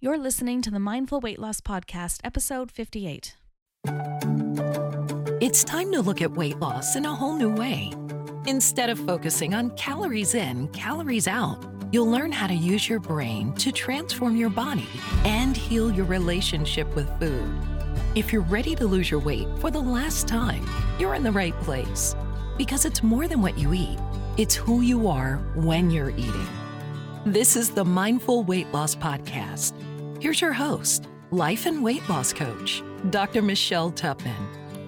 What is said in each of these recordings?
You're listening to the Mindful Weight Loss Podcast, episode 58. It's time to look at weight loss in a whole new way. Instead of focusing on calories in, calories out, you'll learn how to use your brain to transform your body and heal your relationship with food. If you're ready to lose your weight for the last time, you're in the right place. Because it's more than what you eat. It's who you are when you're eating. This is the Mindful Weight Loss Podcast. Here's your host, life and weight loss coach, Dr. Michelle Tupman.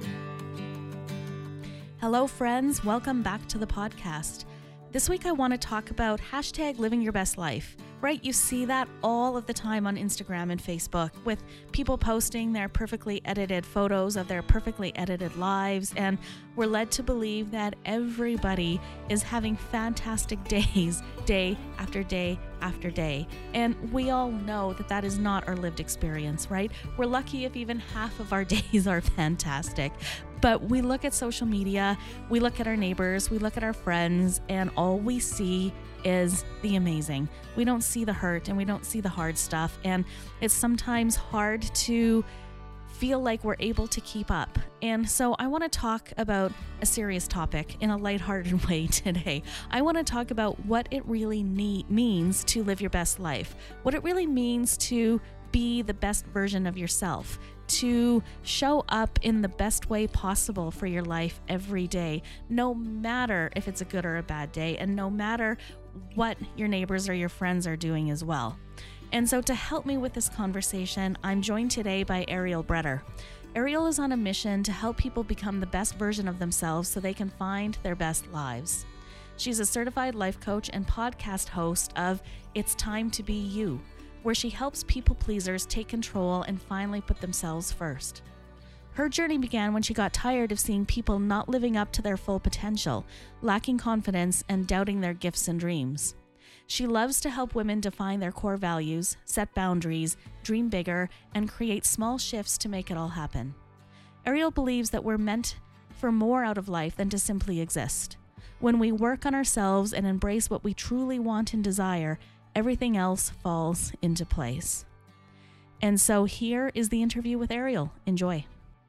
Hello, friends. Welcome back to the podcast. This week, I want to talk about hashtag living your best life, right? You see that all of the time on Instagram and Facebook with people posting their perfectly edited photos of their perfectly edited lives. And we're led to believe that everybody is having fantastic days, day after day after day. And we all know that that is not our lived experience, right? We're lucky if even half of our days are fantastic. But we look at social media, we look at our neighbors, we look at our friends, and all we see is the amazing. We don't see the hurt and we don't see the hard stuff. And it's sometimes hard to feel like we're able to keep up. And so I want to talk about a serious topic in a lighthearted way today. I want to talk about what it really means to live your best life, what it really means to be the best version of yourself, to show up in the best way possible for your life every day, no matter if it's a good or a bad day, and no matter what your neighbors or your friends are doing as well. And so to help me with this conversation, I'm joined today by Ariel Bretter. Ariel is on a mission to help people become the best version of themselves so they can find their best lives. She's a certified life coach and podcast host of It's Time to Be You, where she helps people pleasers take control and finally put themselves first. Her journey began when she got tired of seeing people not living up to their full potential, lacking confidence, and doubting their gifts and dreams. She loves to help women define their core values, set boundaries, dream bigger, and create small shifts to make it all happen. Ariel believes that we're meant for more out of life than to simply exist. When we work on ourselves and embrace what we truly want and desire, everything else falls into place. And so here is the interview with Ariel. Enjoy.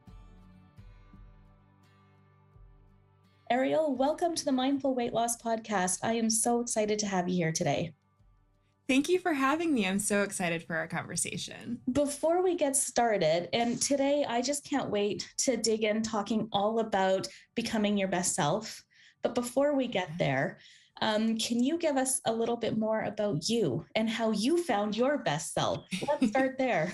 Ariel, welcome to the Mindful Weight Loss Podcast. I am so excited to have you here today. Thank you for having me. I'm so excited for our conversation. Before we get started, and today I just can't wait to dig in talking all about becoming your best self. But before we get there, can you give us a little bit more about you and how you found your best self? Let's start there.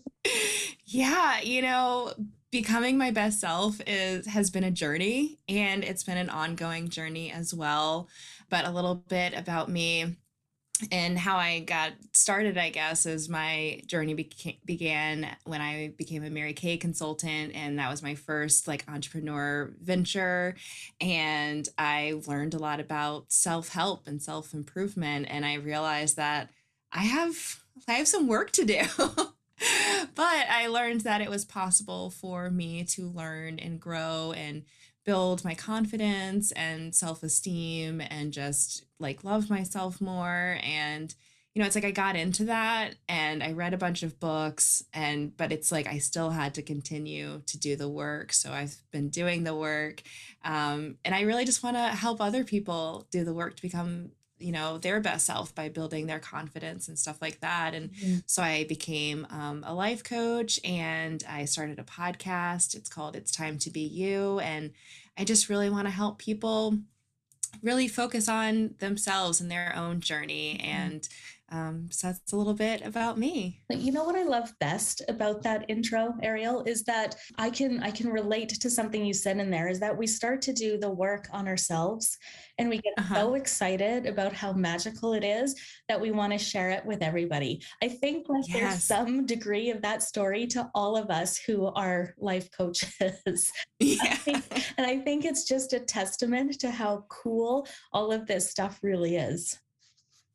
Yeah, becoming my best self has been a journey, and it's been an ongoing journey as well. But a little bit about me and how I got started, I guess, is my journey began when I became a Mary Kay consultant, and that was my first entrepreneur venture. And I learned a lot about self-help and self-improvement, and I realized that I have some work to do. But I learned that it was possible for me to learn and grow and build my confidence and self-esteem and just love myself more. And, it's I got into that and I read a bunch of books but it's I still had to continue to do the work. So I've been doing the work. And I really just want to help other people do the work to become their best self by building their confidence and stuff like that. And so I became a life coach, and I started a podcast. It's called It's Time to Be You. And I just really want to help people really focus on themselves and their own journey. And so that's a little bit about me. You know what I love best about that intro, Ariel, is that I can relate to something you said in there, is that we start to do the work on ourselves and we get so excited about how magical it is that we want to share it with everybody. I think there's some degree of that story to all of us who are life coaches. Yeah. And I think it's just a testament to how cool all of this stuff really is.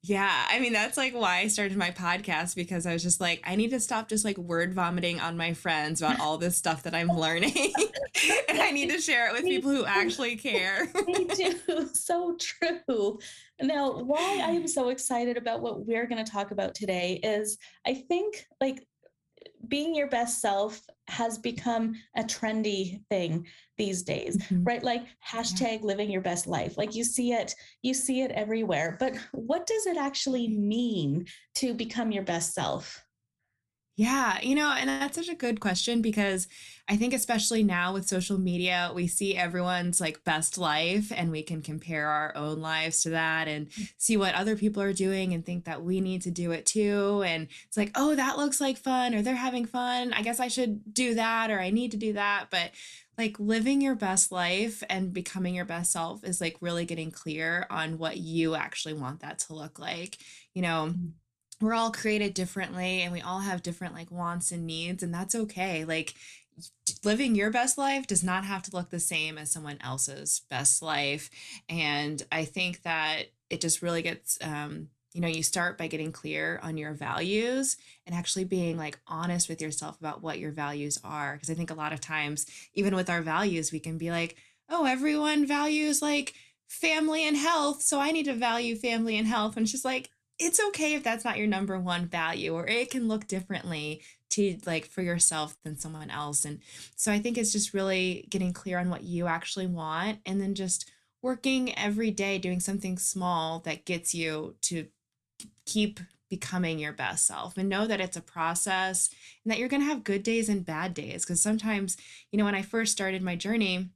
Yeah, I mean, that's like why I started my podcast, because I was just like, I need to stop just like word vomiting on my friends about all this stuff that I'm learning. And I need to share it with Me people who too. actually care. Me too. So true. Now, why I am so excited about what we're going to talk about today is I think like being your best self has become a trendy thing these days, Mhm. right? Like Yeah. hashtag living your best life. Like you see it everywhere. But what does it actually mean to become your best self? Yeah, and that's such a good question, because I think especially now with social media, we see everyone's like best life and we can compare our own lives to that and see what other people are doing and think that we need to do it too. And it's like, oh, that looks like fun, or they're having fun. I guess I should do that, or I need to do that. But like living your best life and becoming your best self is like really getting clear on what you actually want that to look like. You know, we're all created differently and we all have different like wants and needs, and that's okay. Like living your best life does not have to look the same as someone else's best life. And I think that it just really gets you start by getting clear on your values and actually being like honest with yourself about what your values are, because I think a lot of times even with our values we can be like, oh, everyone values like family and health, so I need to value family and health. And it's just like, it's okay if that's not your number one value, or it can look differently to like for yourself than someone else. And so I think it's just really getting clear on what you actually want, and then just working every day doing something small that gets you to keep becoming your best self, and know that it's a process and that you're going to have good days and bad days. Because sometimes, when I first started my journey,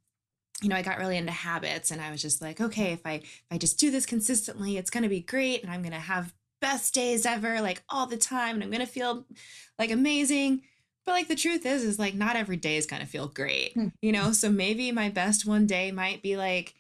I got really into habits, and I was just like, okay, if I just do this consistently, it's going to be great, and I'm going to have best days ever, like all the time, and I'm going to feel like amazing. But like the truth is like not every day is going to feel great, Hmm. So maybe my best one day might be like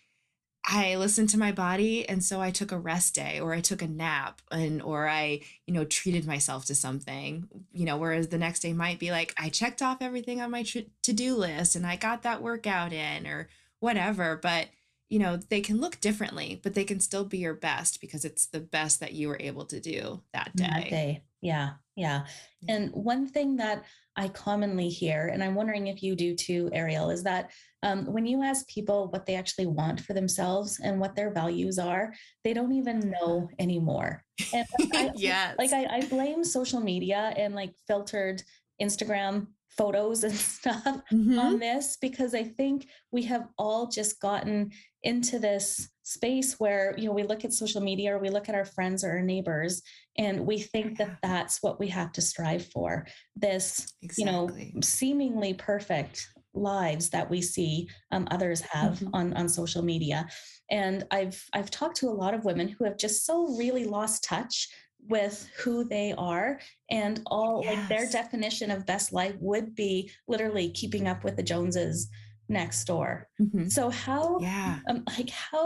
I listened to my body, and so I took a rest day, or I took a nap, and or I, treated myself to something, whereas the next day might be like I checked off everything on my to-do list and I got that workout in, or whatever. But, they can look differently, but they can still be your best because it's the best that you were able to do that That day. day. Yeah. Yeah. Yeah. And one thing that I commonly hear, and I'm wondering if you do too, Ariel, is that when you ask people what they actually want for themselves and what their values are, they don't even know anymore. And Yes. I blame social media and like filtered Instagram photos and stuff on Hmm. this because I think we have all just gotten into this space where, we look at social media or we look at our friends or our neighbors and we think that Yeah, that's what we have to strive for, this, exactly. seemingly perfect lives that we see others have Hmm. on social media. And I've talked to a lot of women who have just so really lost touch with who they are, and all like their Yes. definition of best life would be literally keeping up with the Joneses next door. Hmm. So how Yeah. like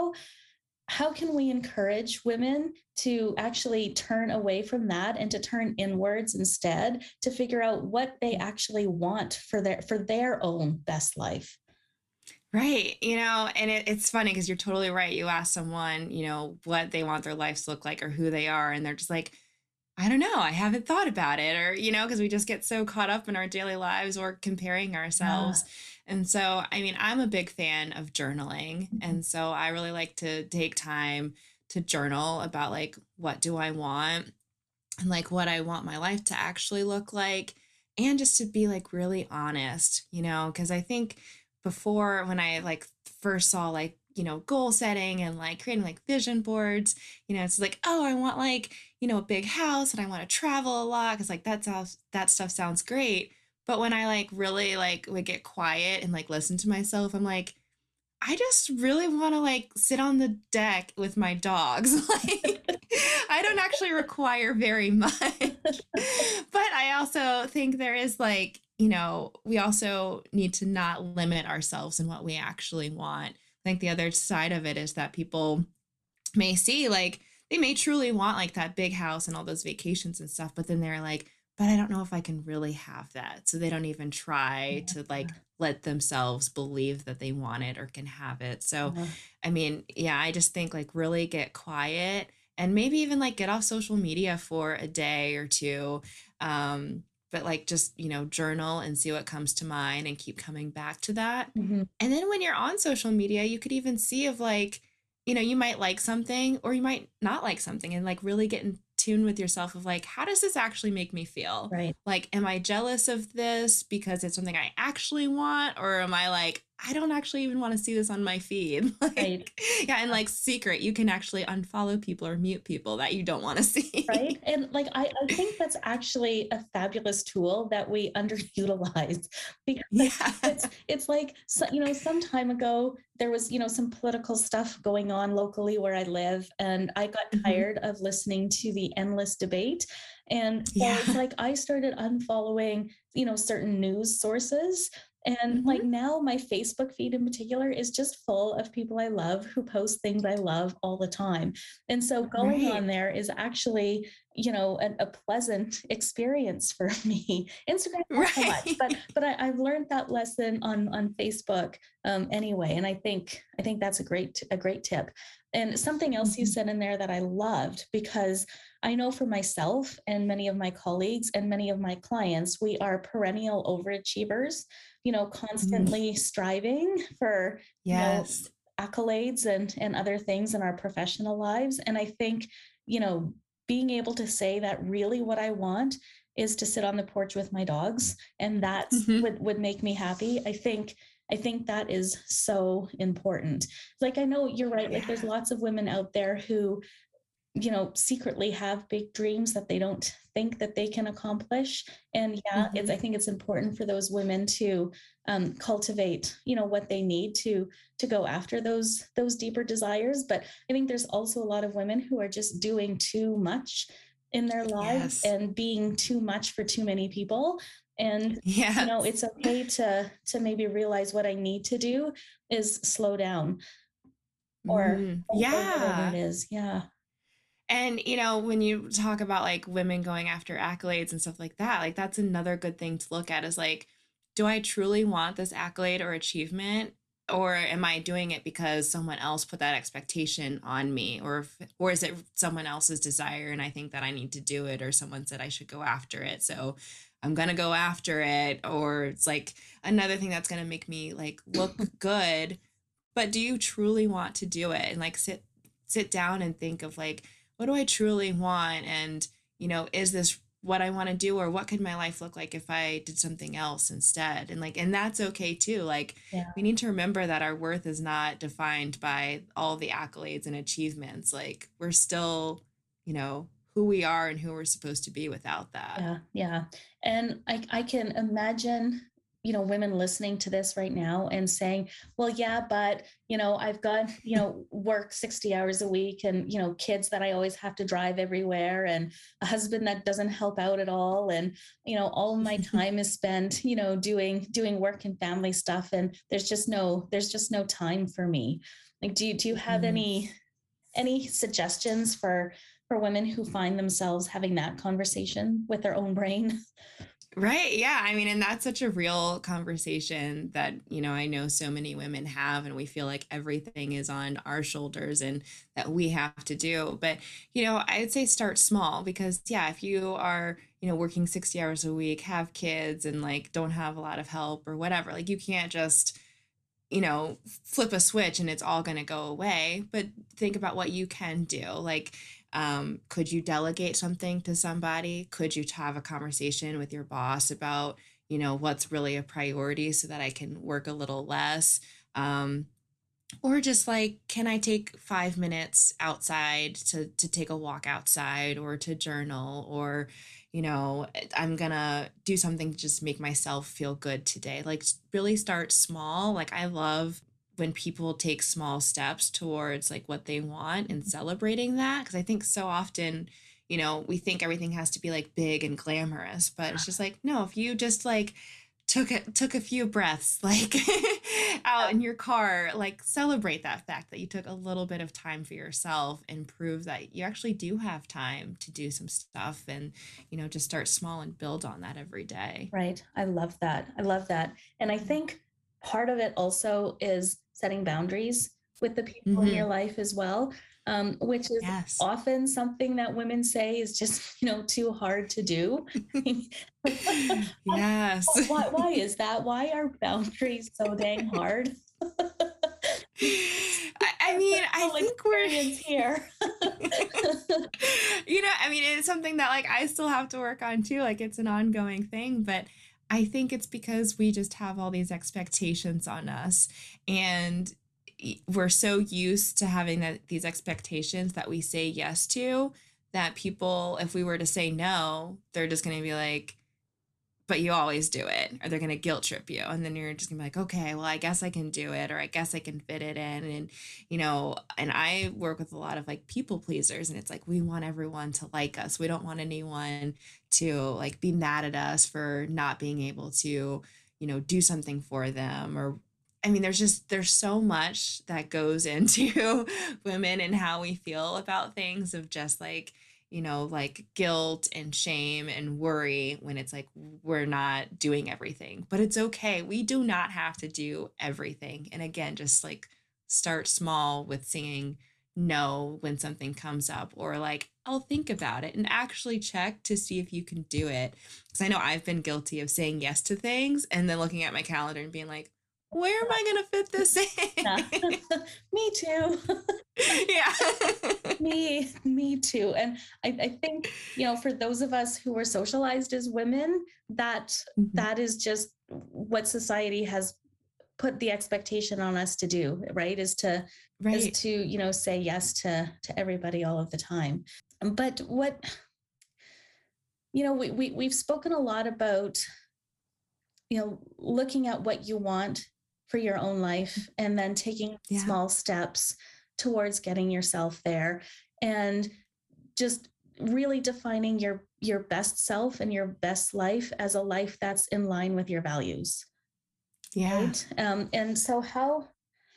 how can we encourage women to actually turn away from that and to turn inwards instead to figure out what they actually want for their own best life? Right. And it's funny because you're totally right. You ask someone, what they want their lives to look like or who they are, and they're just like, I don't know. I haven't thought about it. Or, because we just get so caught up in our daily lives or comparing Yeah. ourselves. And so, I mean, I'm a big fan of journaling. And so I really like to take time to journal about like, what do I want, and like what I want my life to actually look like, and just to be like really honest, because I think before, when I like first saw like, goal setting and like creating like vision boards, it's like, oh, I want like, a big house and I want to travel a lot because like that stuff sounds great. But when I like really like would get quiet and like listen to myself, I'm like, I just really want to like sit on the deck with my dogs. Like, I don't actually require very much. But I also think there is like, we also need to not limit ourselves in what we actually want. I think the other side of it is that people may see like they may truly want like that big house and all those vacations and stuff, but then they're like, but I don't know if I can really have that. So they don't even try to like let themselves believe that they want it or can have it. So, Yeah. I mean, yeah, I just think like really get quiet and maybe even like get off social media for a day or two. But like just, journal and see what comes to mind and keep coming back to that. Mhm. And then when you're on social media, you could even see of like, you might like something or you might not like something, and like really get in tune with yourself of like, how does this actually make me feel? Right. Like, am I jealous of this because it's something I actually want? Or am I like, I don't actually even want to see this on my feed? Right. Like, yeah. And like secret, you can actually unfollow people or mute people that you don't want to Right. see. And like, I think that's actually a fabulous tool that we underutilize because Yeah. it's like, so, some time ago, there was, some political stuff going on locally where I live, and I got Mhm. tired of listening to the endless debate. And so it's Yeah. like I started unfollowing, certain news sources. And like Hmm. now my Facebook feed in particular is just full of people I love who post things I love all the time. And so going on Right. there is actually, a pleasant experience for me. Instagram, not so much, but Right. I've learned that lesson on Facebook anyway, and I think that's a great tip. And something else you Mhm. said in there that I loved, because I know for myself and many of my colleagues and many of my clients, we are perennial overachievers, Mm. constantly striving for, Yes. accolades and other things in our professional lives. And I think, you know, being able to say that really what I want is to sit on the porch with my dogs, and that's Mhm. would make me happy. I think that is so important. Like I know you're right, like there's Yeah. lots of women out there who, secretly have big dreams that they don't think that they can accomplish. And yeah, Mhm. I think it's important for those women to cultivate, what they need to go after those deeper desires. But I think there's also a lot of women who are just doing too much in their lives Yes. and being too much for too many people. And Yes. it's okay to maybe realize what I need to do is slow down, or whatever it Yeah. is. Yeah. And, when you talk about like women going after accolades and stuff like that, like that's another good thing to look at is like, do I truly want this accolade or achievement? Or am I doing it because someone else put that expectation on me? Or is it someone else's desire and I think that I need to do it, or someone said I should go after it. So I'm gonna go after it. Or it's like another thing that's gonna make me like look good, but do you truly want to do it? And like sit down and think of like, what do I truly want? And is this what I want to do, or what could my life look like if I did something else instead? And like, and that's okay too. Like, Yeah. we need to remember that our worth is not defined by all the accolades and achievements. Like, we're still, who we are and who we're supposed to be without that. Yeah, yeah. And I can imagine, women listening to this right now and saying, well, yeah, but, I've got, work 60 hours a week, and, kids that I always have to drive everywhere, and a husband that doesn't help out at all. And, all of my time is spent, doing work and family stuff. And there's just no time for me. Like, do you have Mhm. any suggestions for women who find themselves having that conversation with their own brain? Right. Yeah. I mean, and that's such a real conversation that, I know so many women have, and we feel like everything is on our shoulders and that we have to do. But, I'd say start small because, yeah, if you are, working 60 hours a week, have kids, and like don't have a lot of help or whatever, like you can't just, flip a switch and it's all going to go away. But think about what you can do. Like, could you delegate something to somebody? Could you have a conversation with your boss about, what's really a priority so that I can work a little less? Or just like, can I take 5 minutes outside to take a walk outside or to journal, or, I'm gonna do something to just make myself feel good today. Like really start small. Like I love when people take small steps towards like what they want and celebrating that. Cause I think so often, we think everything has to be like big and glamorous, but it's just like, no, if you just like took a few breaths like out in your car, like celebrate that fact that you took a little bit of time for yourself and prove that you actually do have time to do some stuff, and just start small and build on that every day. Right. I love that. I love that. And I think part of it also is setting boundaries with the people in your Mm-hmm. life as well. which is Yes. often something that women say is just, too hard to do. Yes. Why is that? Why are boundaries so dang hard? I mean, I Personal think we're, experience here. I mean, it's something that like I still have to work on too. Like it's an ongoing thing, but I think it's because we just have all these expectations on us and we're so used to having these expectations that we say yes to that people, if we were to say no, they're just going to be like, but you always do it, or they're going to guilt trip you. And then you're just going to be like, okay, well, I guess I can do it, or I guess I can fit it in. And, and I work with a lot of like people pleasers, and it's like, we want everyone to like us. We don't want anyone to like be mad at us for not being able to, do something for them. Or, I mean, there's so much that goes into women and how we feel about things of just like, like guilt and shame and worry when it's like we're not doing everything. But it's okay. We do not have to do everything. And again, just like start small with saying no when something comes up, or like, I'll think about it, and actually check to see if you can do it. Because I know I've been guilty of saying yes to things and then looking at my calendar and being like, where am I going to fit this in? Yeah. Me too. Yeah. Me too. And I think, for those of us who are socialized as women, that is just what society has put the expectation on us to do, right? Is to, say yes to everybody all of the time. But what, we've spoken a lot about, looking at what you want for your own life and then taking small steps towards getting yourself there, and just really defining your best self and your best life as a life that's in line with your values. Yeah. Right? And so how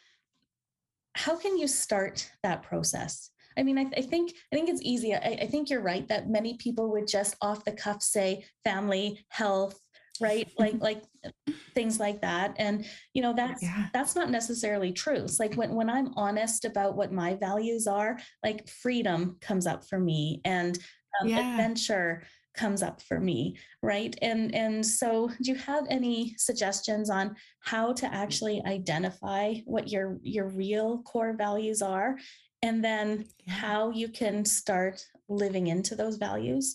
can you start that process? I mean, I think it's easy. I think you're right that many people would just off the cuff say family, health, right? Like things like that. And, that's not necessarily true. It's like when I'm honest about what my values are, like freedom comes up for me, and adventure comes up for me. Right. And so do you have any suggestions on how to actually identify what your real core values are, and then how you can start living into those values?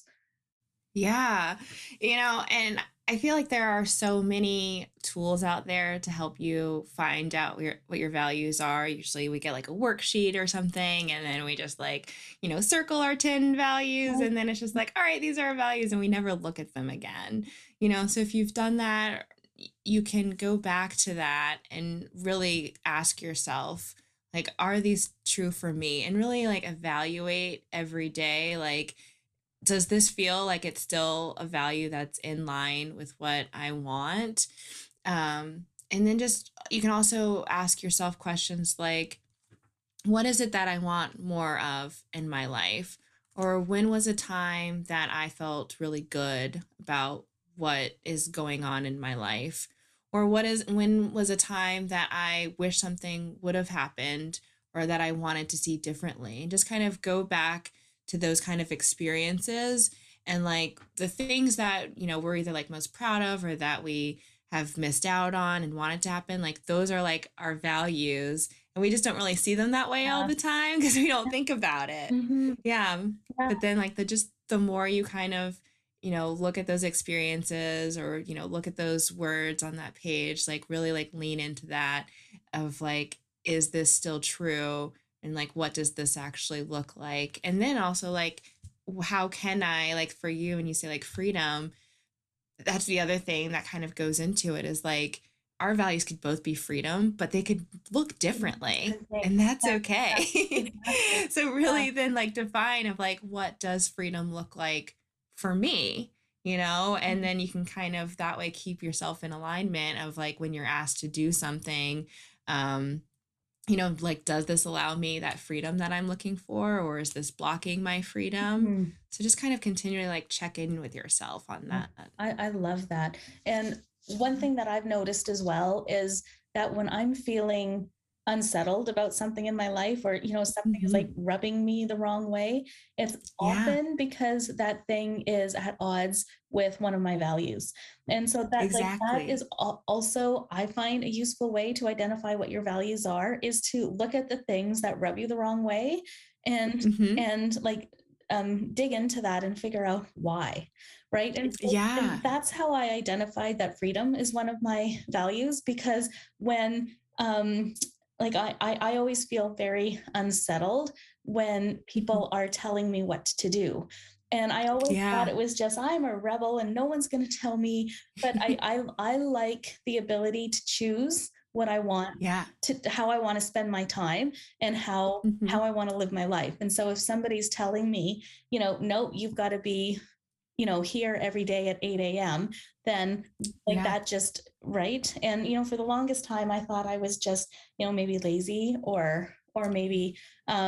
Yeah. And I feel like there are so many tools out there to help you find out what your values are. Usually we get like a worksheet or something, and then we just like, circle our 10 values, and then it's just like, all right, these are our values, and we never look at them again. So if you've done that, you can go back to that and really ask yourself, like, are these true for me? And really like evaluate every day, like, does this feel like it's still a value that's in line with what I want? And then just, you can also ask yourself questions like, what is it that I want more of in my life? Or when was a time that I felt really good about what is going on in my life? Or when was a time that I wish something would have happened, or that I wanted to see differently? And just kind of go back to those kind of experiences, and like the things that, we're either like most proud of, or that we have missed out on and wanted to happen. Like those are like our values, and we just don't really see them that way all the time because we don't think about it. Yeah. But then like the more you kind of, look at those experiences, or, look at those words on that page, like really like lean into that of like, is this still true? And like, what does this actually look like? And then also like, how can I, like for you, when you say like freedom, that's the other thing that kind of goes into it, is like, our values could both be freedom, but they could look differently, and that's okay. So really then like define of like, what does freedom look like for me? And then you can kind of that way keep yourself in alignment of like, when you're asked to do something, like, does this allow me that freedom that I'm looking for, or is this blocking my freedom? So just kind of continually like check in with yourself on that. I love that. And one thing that I've noticed as well is that when I'm feeling unsettled about something in my life, or something is like Hmm. rubbing me the wrong way, it's Yeah, often because that thing is at odds with one of my values. And so that is exactly. also, I find, a useful way to identify what your values are, is to look at the things that rub you the wrong way, and Hmm. like dig into that and figure out why, right? And Yeah. that's how I identified that freedom is one of my values, because when like I always feel very unsettled when Hmm. people are telling me what to do. And I always thought Yeah. it was just, I'm a rebel and no one's going to tell me. But I like the ability to choose what I want, Yeah. to how I want to spend my time, and how Hmm. I want to live my life. And so if somebody's telling me, no, you've got to be, here every day at 8 a.m., then like Yeah. that just right. And for the longest time I thought I was just, maybe lazy, or maybe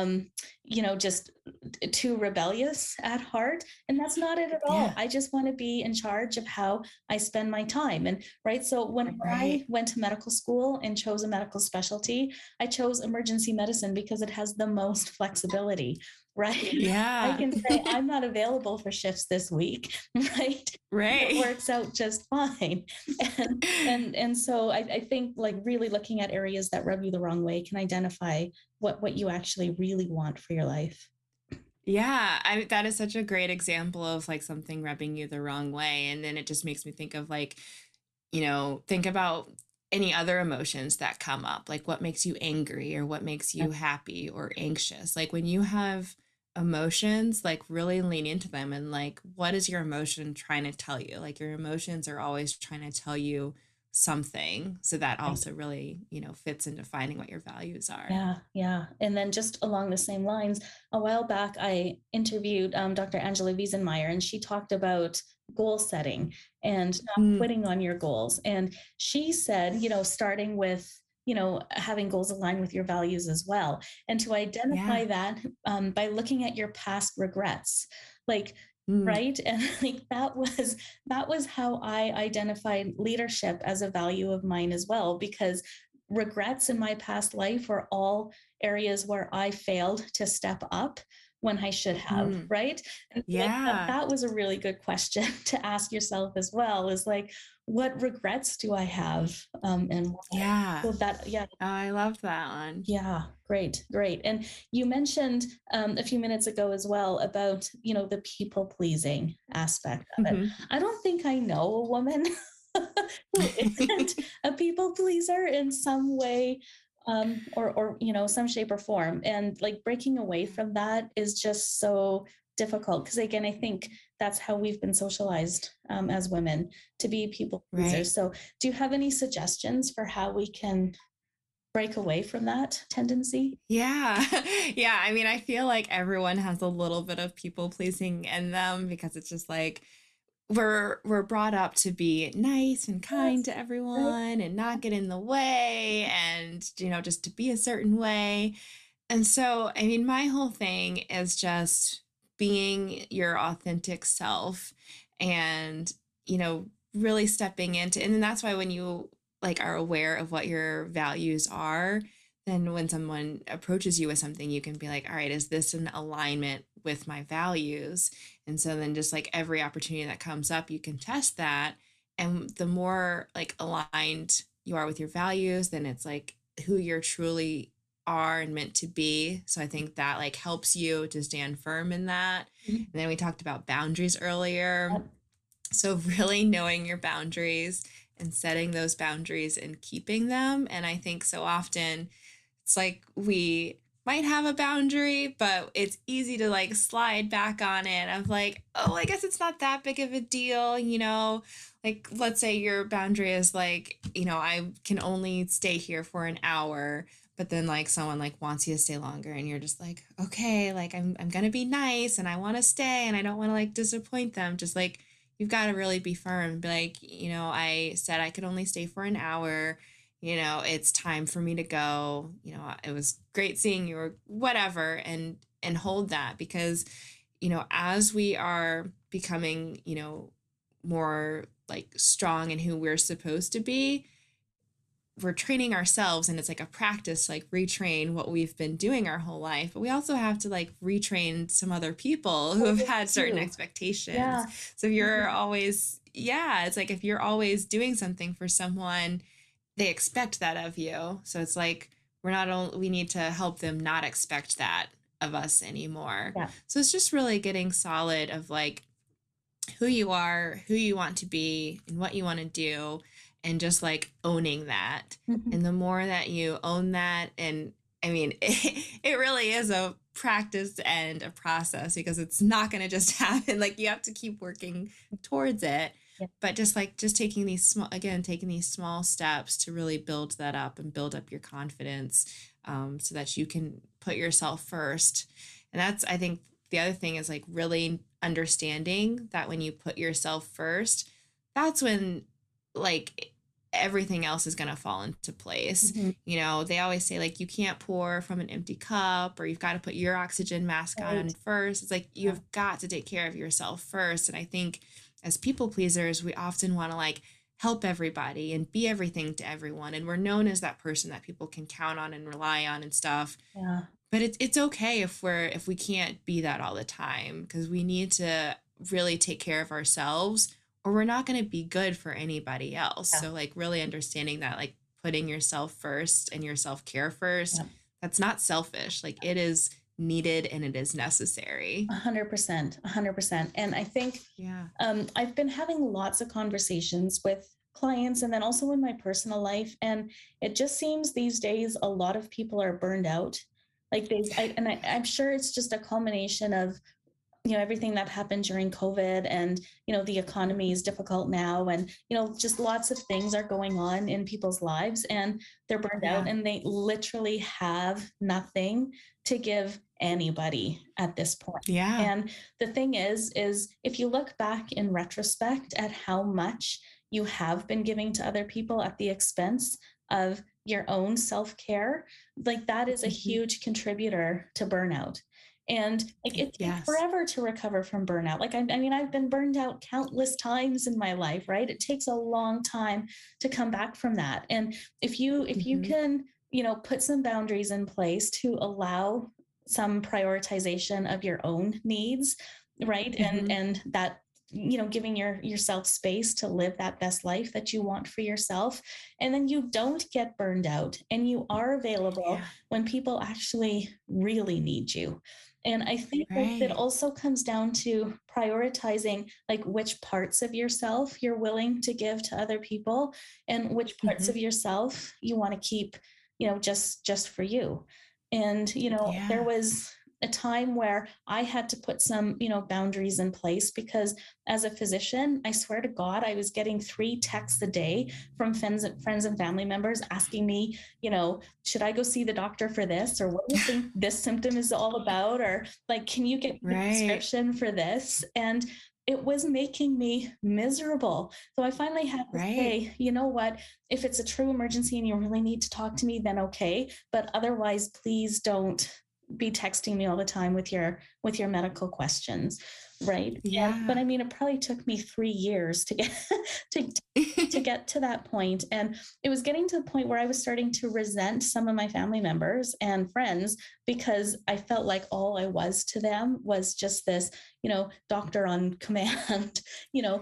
just too rebellious at heart. And that's not it at all. Yeah. I just want to be in charge of how I spend my time. And right. So when I Right. went to medical school and chose a medical specialty, I chose emergency medicine because it has the most flexibility, right? I Yeah. can say I'm not available for shifts this week, right? It Right. works out just fine. And so I think, like, really looking at areas that rub you the wrong way can identify what you actually really want for your life. Yeah, that is such a great example of like something rubbing you the wrong way. And then it just makes me think of like, think about any other emotions that come up, like what makes you angry or what makes you happy or anxious. Like when you have emotions, like really lean into them and like, what is your emotion trying to tell you? Like your emotions are always trying to tell you something. So that Right. also really, fits into finding what your values are. Yeah, yeah. And then just along the same lines, a while back, I interviewed Dr. Angela Wiesenmeyer, and she talked about goal setting and not Mm, quitting on your goals. And she said, starting with, having goals align with your values as well. And to identify yeah. that by looking at your past regrets, like, Mm, right. And like that was how I identified leadership as a value of mine as well, because regrets in my past life are all areas where I failed to step up when I should have, mm, right? And so, like, that, yeah. that was a really good question to ask yourself as well, is like, what regrets do I have? And why? Yeah. So that, yeah, Oh, I love that one. yeah, great, great. And you mentioned a few minutes ago as well about, the people pleasing aspect of it. Hmm. I don't think I know a woman who isn't a people pleaser in some way, or some shape or form. And like breaking away from that is just so difficult, because again, I think that's how we've been socialized as women, to be people Right. pleasers. So do you have any suggestions for how we can break away from that tendency? Yeah. Yeah. I mean, I feel like everyone has a little bit of people pleasing in them because it's just like we're brought up to be nice and kind Yes, to right. everyone and not get in the way and just to be a certain way. And so, I mean, my whole thing is just being your authentic self and, really stepping into, and then that's why when you like are aware of what your values are, then when someone approaches you with something, you can be like, all right, is this in alignment with my values? And so then just like every opportunity that comes up, you can test that. And the more like aligned you are with your values, then it's like who you're truly are and meant to be. So I think that like helps you to stand firm in that. Mhm. And then we talked about boundaries earlier. Yep. So really knowing your boundaries and setting those boundaries and keeping them. And I think so often it's like we might have a boundary, but it's easy to like slide back on it of like, oh, I guess it's not that big of a deal. Like let's say your boundary is like, I can only stay here for an hour, but then like someone like wants you to stay longer and you're just like, okay, like I'm gonna be nice and I want to stay and I don't want to like disappoint them. Just like you've got to really be firm and be like, I said I could only stay for an hour. It's time for me to go. It was great seeing you or whatever, and hold that because, as we are becoming, more like strong in who we're supposed to be, we're training ourselves, and it's like a practice, like retrain what we've been doing our whole life, but we also have to like retrain some other people who have had certain expectations. Yeah. So if you're always, it's like if you're always doing something for someone, they expect that of you. So it's like we need to help them not expect that of us anymore. Yeah. So it's just really getting solid of like who you are, who you want to be, and what you want to do, and just like owning that. And the more that you own that, and I mean, it really is a practice and a process, because it's not going to just happen. Like you have to keep working towards it. Yeah. But just taking these small steps to really build that up and build up your confidence, so that you can put yourself first. And that's, I think the other thing is like really understanding that when you put yourself first, that's when like everything else is going to fall into place. You know, they always say like, you can't pour from an empty cup, or you've got to put your oxygen mask on first. It's like, you've got to take care of yourself first. And I think as people pleasers, we often want to like help everybody and be everything to everyone. And we're known as that person that people can count on and rely on and stuff. Yeah. But it's okay if we can't be that all the time, because we need to really take care of ourselves, or we're not going to be good for anybody else. Yeah. So like really understanding that, like putting yourself first and your self-care first, that's not selfish. Like it is needed and it is necessary. 100%. And I think I've been having lots of conversations with clients, and then also in my personal life. And it just seems these days a lot of people are burned out. Like I'm sure it's just a culmination of, you know, everything that happened during COVID, and, you know, the economy is difficult now, and, you know, just lots of things are going on in people's lives, and they're burned out, and they literally have nothing to give anybody at this point. Yeah. And the thing is if you look back in retrospect at how much you have been giving to other people at the expense of your own self-care, like that is a huge contributor to burnout. And like it takes forever to recover from burnout. Like, I mean, I've been burned out countless times in my life, right? It takes a long time to come back from that. And if you can, you know, put some boundaries in place to allow some prioritization of your own needs, right? And that, you know, giving yourself space to live that best life that you want for yourself. And then you don't get burned out, and you are available when people actually really need you. And I think that it also comes down to prioritizing like which parts of yourself you're willing to give to other people, and which parts of yourself you want to keep, you know, just for you. And, you know, there was a time where I had to put some, you know, boundaries in place, because as a physician, I swear to God, I was getting 3 texts a day from friends and family members asking me, you know, should I go see the doctor for this? Or what do you think this symptom is all about? Or like, can you get a prescription for this? And it was making me miserable. So I finally had to say, you know what, if it's a true emergency and you really need to talk to me, then okay. But otherwise, please don't be texting me all the time with your medical questions, right? Yeah. But I mean, it probably took me 3 years to get to get to that point. And it was getting to the point where I was starting to resent some of my family members and friends, because I felt like all I was to them was just this, you know, doctor on command, you know,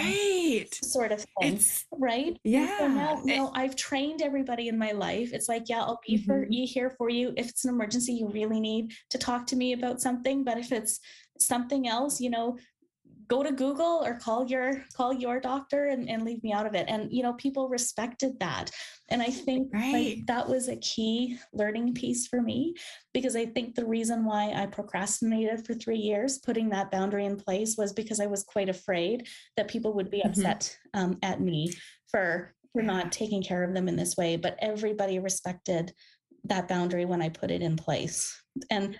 sort of thing, right? Yeah. So now, you know, I've trained everybody in my life. It's like, yeah, I'll be here for you if it's an emergency, you really need to talk to me about something. But if it's something else, you know, go to Google or call your doctor and leave me out of it. And, you know, people respected that. And I think like, that was a key learning piece for me, because I think the reason why I procrastinated for 3 years, putting that boundary in place, was because I was quite afraid that people would be upset at me for not taking care of them in this way. But everybody respected that boundary when I put it in place. And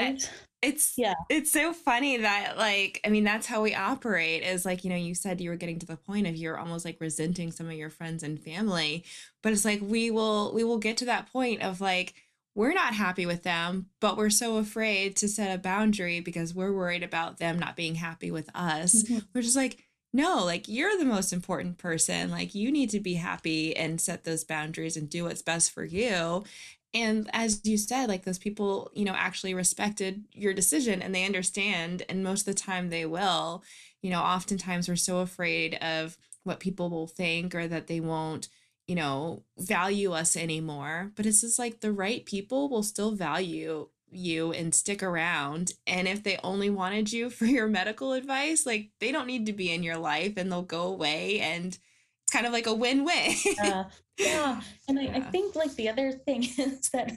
it's so funny that, like, I mean, that's how we operate, is like, you know, you said you were getting to the point of you're almost like resenting some of your friends and family, but it's like, we will get to that point of like, we're not happy with them, but we're so afraid to set a boundary because we're worried about them not being happy with us. We're just like, no, like you're the most important person. Like you need to be happy and set those boundaries and do what's best for you. And as you said, like those people, actually respected your decision and they understand. And most of the time they will. Oftentimes we're so afraid of what people will think or that they won't, value us anymore. But it's just like the right people will still value you and stick around. And if they only wanted you for your medical advice, like they don't need to be in your life and they'll go away. And it's kind of like a win-win. Uh, yeah. And I Yeah. think like the other thing is that,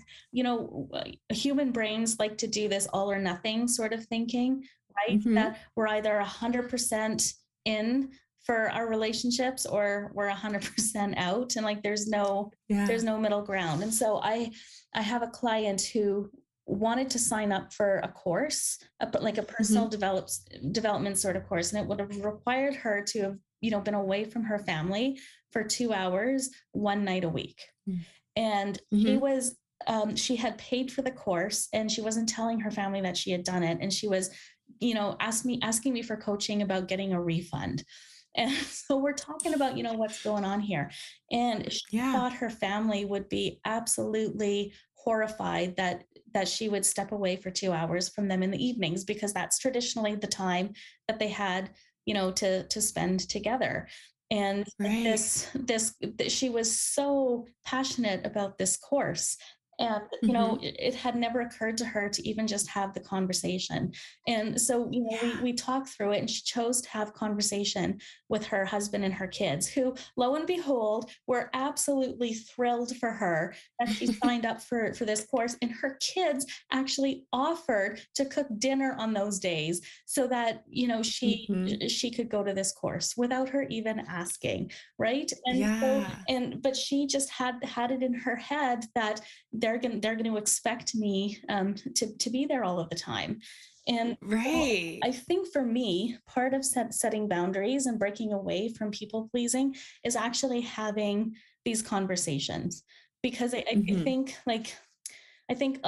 human brains like to do this all or nothing sort of thinking, right? Hmm. That we're either 100% in for our relationships or we're 100% out. And like there's Yeah. no middle ground. And so I have a client who wanted to sign up for a course, like a personal Hmm. development sort of course, and it would have required her to have been away from her family for 2 hours one night a week. And Hmm. she had paid for the course and she wasn't telling her family that she had done it. And she was, asking me for coaching about getting a refund. And so we're talking about, what's going on here. And she Yeah. thought her family would be absolutely horrified that she would step away for 2 hours from them in the evenings, because that's traditionally the time that they had, to spend together. And Right. she was so passionate about this course. And, Hmm. it had never occurred to her to even just have the conversation. And so, Yeah. we talked through it and she chose to have conversation with her husband and her kids, who, lo and behold, were absolutely thrilled for her that she signed up for this course. And her kids actually offered to cook dinner on those days so that, Hmm. she could go to this course without her even asking, right? And so, Yeah. but she just had it in her head that they're going to expect me to be there all of the time. And so Right. I think for me, part of setting boundaries and breaking away from people pleasing is actually having these conversations, because I Hmm. think like I think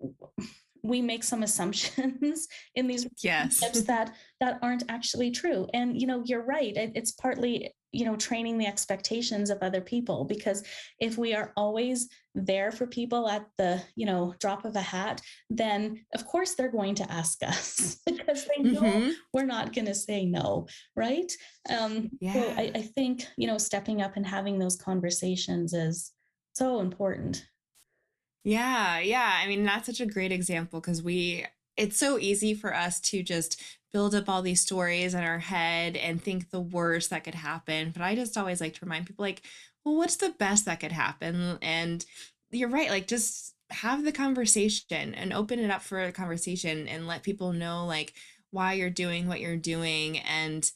we make some assumptions in these Yes. relationships that aren't actually true. And you're right. It's partly training the expectations of other people, because if we are always there for people at the drop of a hat, then of course they're going to ask us because they know Hmm. we're not going to say no, right? So Yeah. I think stepping up and having those conversations is so important. Yeah, yeah. I mean, that's such a great example because it's so easy for us to just build up all these stories in our head and think the worst that could happen. But I just always like to remind people, like, well, what's the best that could happen? And you're right, like, just have the conversation and open it up for a conversation and let people know, like, why you're doing what you're doing. And,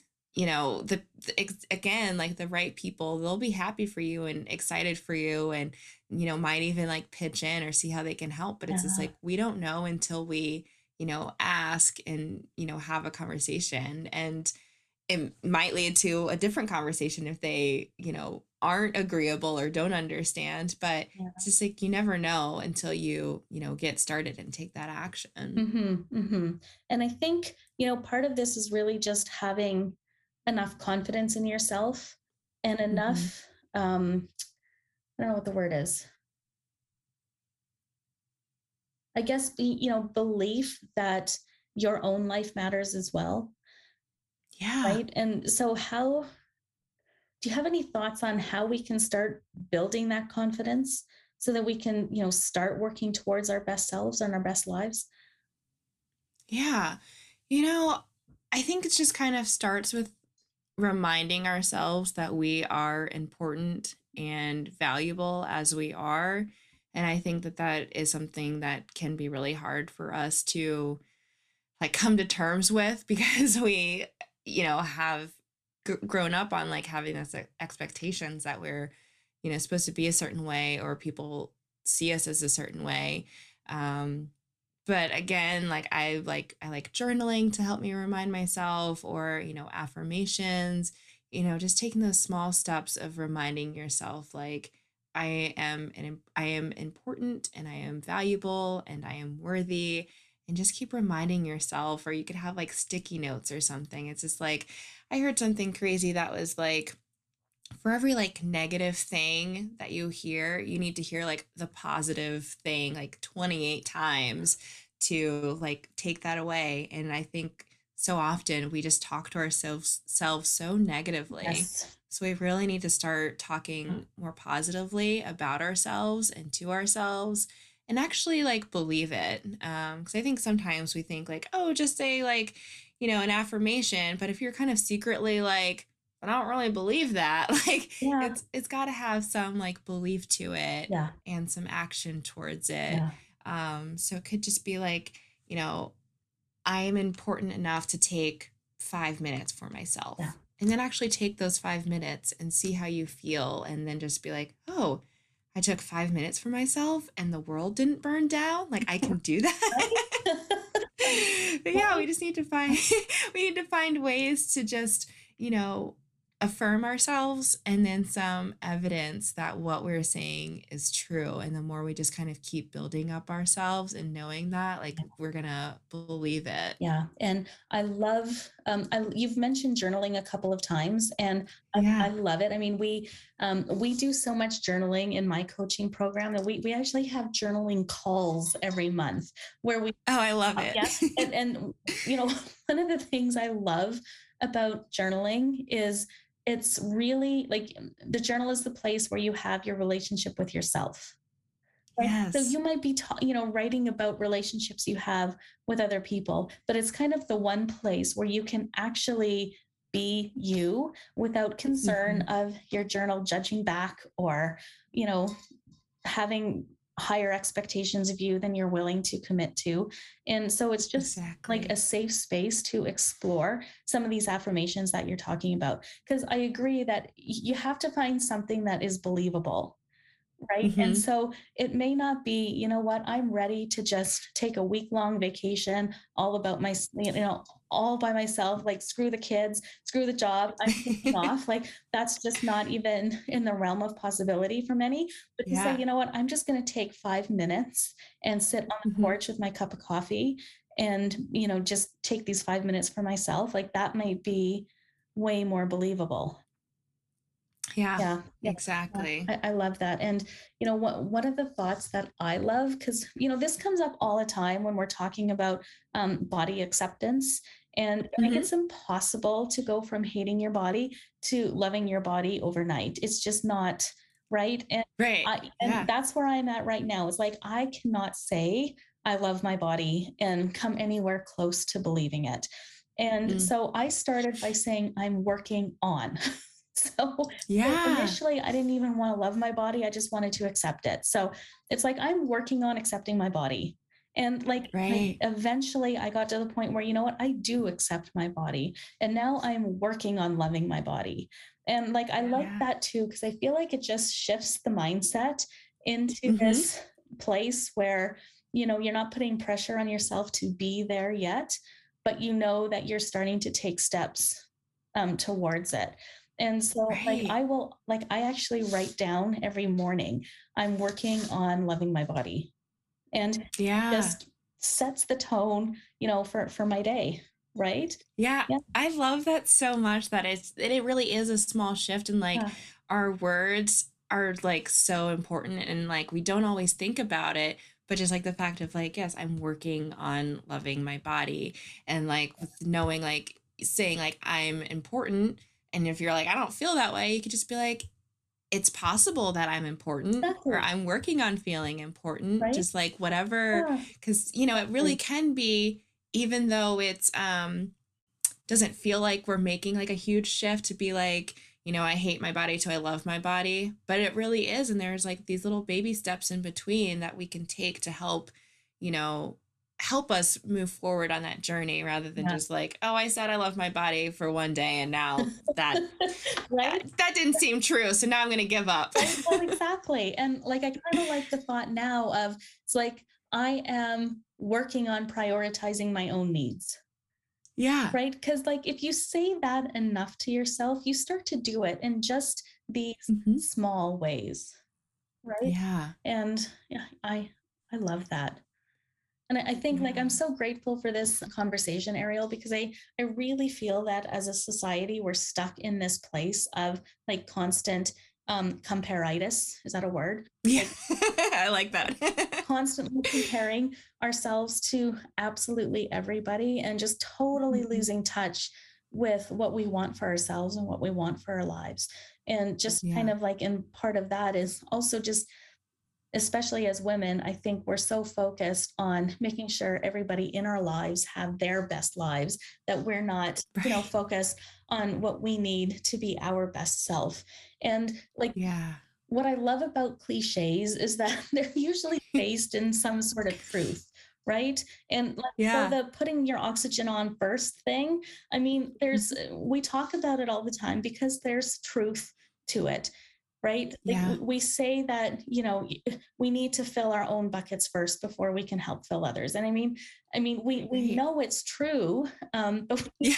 again, like the right people, they'll be happy for you and excited for you. And might even like pitch in or see how they can help. But it's just Yeah. like we don't know until we, ask and, have a conversation. And it might lead to a different conversation if they, aren't agreeable or don't understand. But it's just like you never know until you, get started and take that action. And I think, part of this is really just having enough confidence in yourself and Hmm. enough, I don't know what the word is. I guess, belief that your own life matters as well. Yeah. Right. And so, do you have any thoughts on how we can start building that confidence so that we can, start working towards our best selves and our best lives? Yeah. You know, I think it just kind of starts with reminding ourselves that we are important and valuable as we are. And I think that that is something that can be really hard for us to like come to terms with because we, have grown up on like having this expectations that we're, supposed to be a certain way or people see us as a certain way. Um, but again, like I like journaling to help me remind myself or, affirmations, just taking those small steps of reminding yourself like I am important and I am valuable and I am worthy and just keep reminding yourself, or you could have like sticky notes or something. It's just like, I heard something crazy that was like, for every like negative thing that you hear, you need to hear like the positive thing like 28 times to like take that away. And I think so often we just talk to ourselves so negatively. Yes. So we really need to start talking more positively about ourselves and to ourselves and actually like believe it. Because I think sometimes we think like, oh, just say like, an affirmation. But if you're kind of secretly like, I don't really believe that. Like Yeah. it's got to have some like belief to it Yeah. and some action towards it. Yeah. So it could just be like, you know, I am important enough to take 5 minutes for Yeah. myself. And then actually take those 5 minutes and see how you feel. And then just be like, oh, I took 5 minutes for myself and the world didn't burn down. Like I can do that. Right? But yeah, we just need to find we need to find ways to just, affirm ourselves and then some evidence that what we're saying is true. And the more we just kind of keep building up ourselves and knowing that, like we're gonna believe it. Yeah. And I love, you've mentioned journaling a couple of times, and I Yeah. love it. I mean, we do so much journaling in my coaching program that we actually have journaling calls every month where we, Oh, I love yeah. it. And, one of the things I love about journaling is it's really like the journal is the place where you have your relationship with yourself. Right. So Yes. you might be, writing about relationships you have with other people, but it's kind of the one place where you can actually be you without concern Mhm. of your journal judging back or, you know, having higher expectations of you than you're willing to commit to. And so it's just like a Exactly. safe space to explore some of these affirmations that you're talking about. Because I agree that you have to find something that is believable, right? And Hmm. so it may not be, I'm ready to just take a week long vacation all about all by myself, like screw the kids, screw the job, I'm taking off. Like that's just not even in the realm of possibility for many. But to say, Yeah. I'm just going to take 5 minutes and sit on the Hmm. porch with my cup of coffee and, just take these 5 minutes for myself, like that might be way more believable. Yeah. Yeah, yeah, yeah. Exactly. I love that. And what one of the thoughts that I love, because this comes up all the time when we're talking about body acceptance. And I think Hmm. it's impossible to go from hating your body to loving your body overnight. It's just not right. And Right. and Yeah. that's where I'm at right now. It's like I cannot say I love my body and come anywhere close to believing it. And Mm. so I started by saying I'm working on. So Yeah. initially, I didn't even want to love my body. I just wanted to accept it. So it's like I'm working on accepting my body. And like Right. eventually I got to the point where, I do accept my body. And now I'm working on loving my body. And like I like Yeah. that too, because I feel like it just shifts the mindset into Hmm. this place where, you're not putting pressure on yourself to be there yet, but you know that you're starting to take steps towards it. And so Right. I actually write down every morning, I'm working on loving my body. And it Yeah. just sets the tone, for my day. Right. Yeah. Yeah. I love that so much that it really is a small shift, and like Yeah. our words are like so important, and like we don't always think about it, but just like the fact of like, yes, I'm working on loving my body, and like with knowing like saying like I'm important. And if you're like, I don't feel that way, you could just be like, it's possible that I'm important, or Exactly. I'm working on feeling important, Right. just like whatever. Yeah. Because it really Exactly. can be, even though it's doesn't feel like we're making like a huge shift to be like, I hate my body to I love my body, but it really is. And there's like these little baby steps in between that we can take to help, you know help us move forward on that journey, rather than Yeah. just like, oh, I said I love my body for one day and now that Right. that didn't seem true, so now I'm going to give up. Right. Well, exactly. And like I kind of like the thought now of it's like I am working on prioritizing my own needs. Yeah. Right? Because, like, if you say that enough to yourself, you start to do it in just these Hmm. small ways, right? Yeah. And yeah, I love that. And I think like I'm Yeah. so grateful for this conversation, Ariel, because I really feel that as a society, we're stuck in this place of like constant comparitis. Is that a word? Yeah. Like I like that. constantly comparing ourselves to absolutely everybody and just totally Mhm. losing touch with what we want for ourselves and what we want for our lives. And just kind Yeah. of like, and part of that is also just, especially as women, I think we're so focused on making sure everybody in our lives have their best lives that we're not, Right. focused on what we need to be our best self. And like Yeah. what I love about cliches is that they're usually based in some sort of truth, right? And like, so Yeah. the putting your oxygen on first thing, I mean, Mhm. we talk about it all the time because there's truth to it, right? Like Yeah. we say that, we need to fill our own buckets first before we can help fill others. And we Right. know it's true, but Yeah.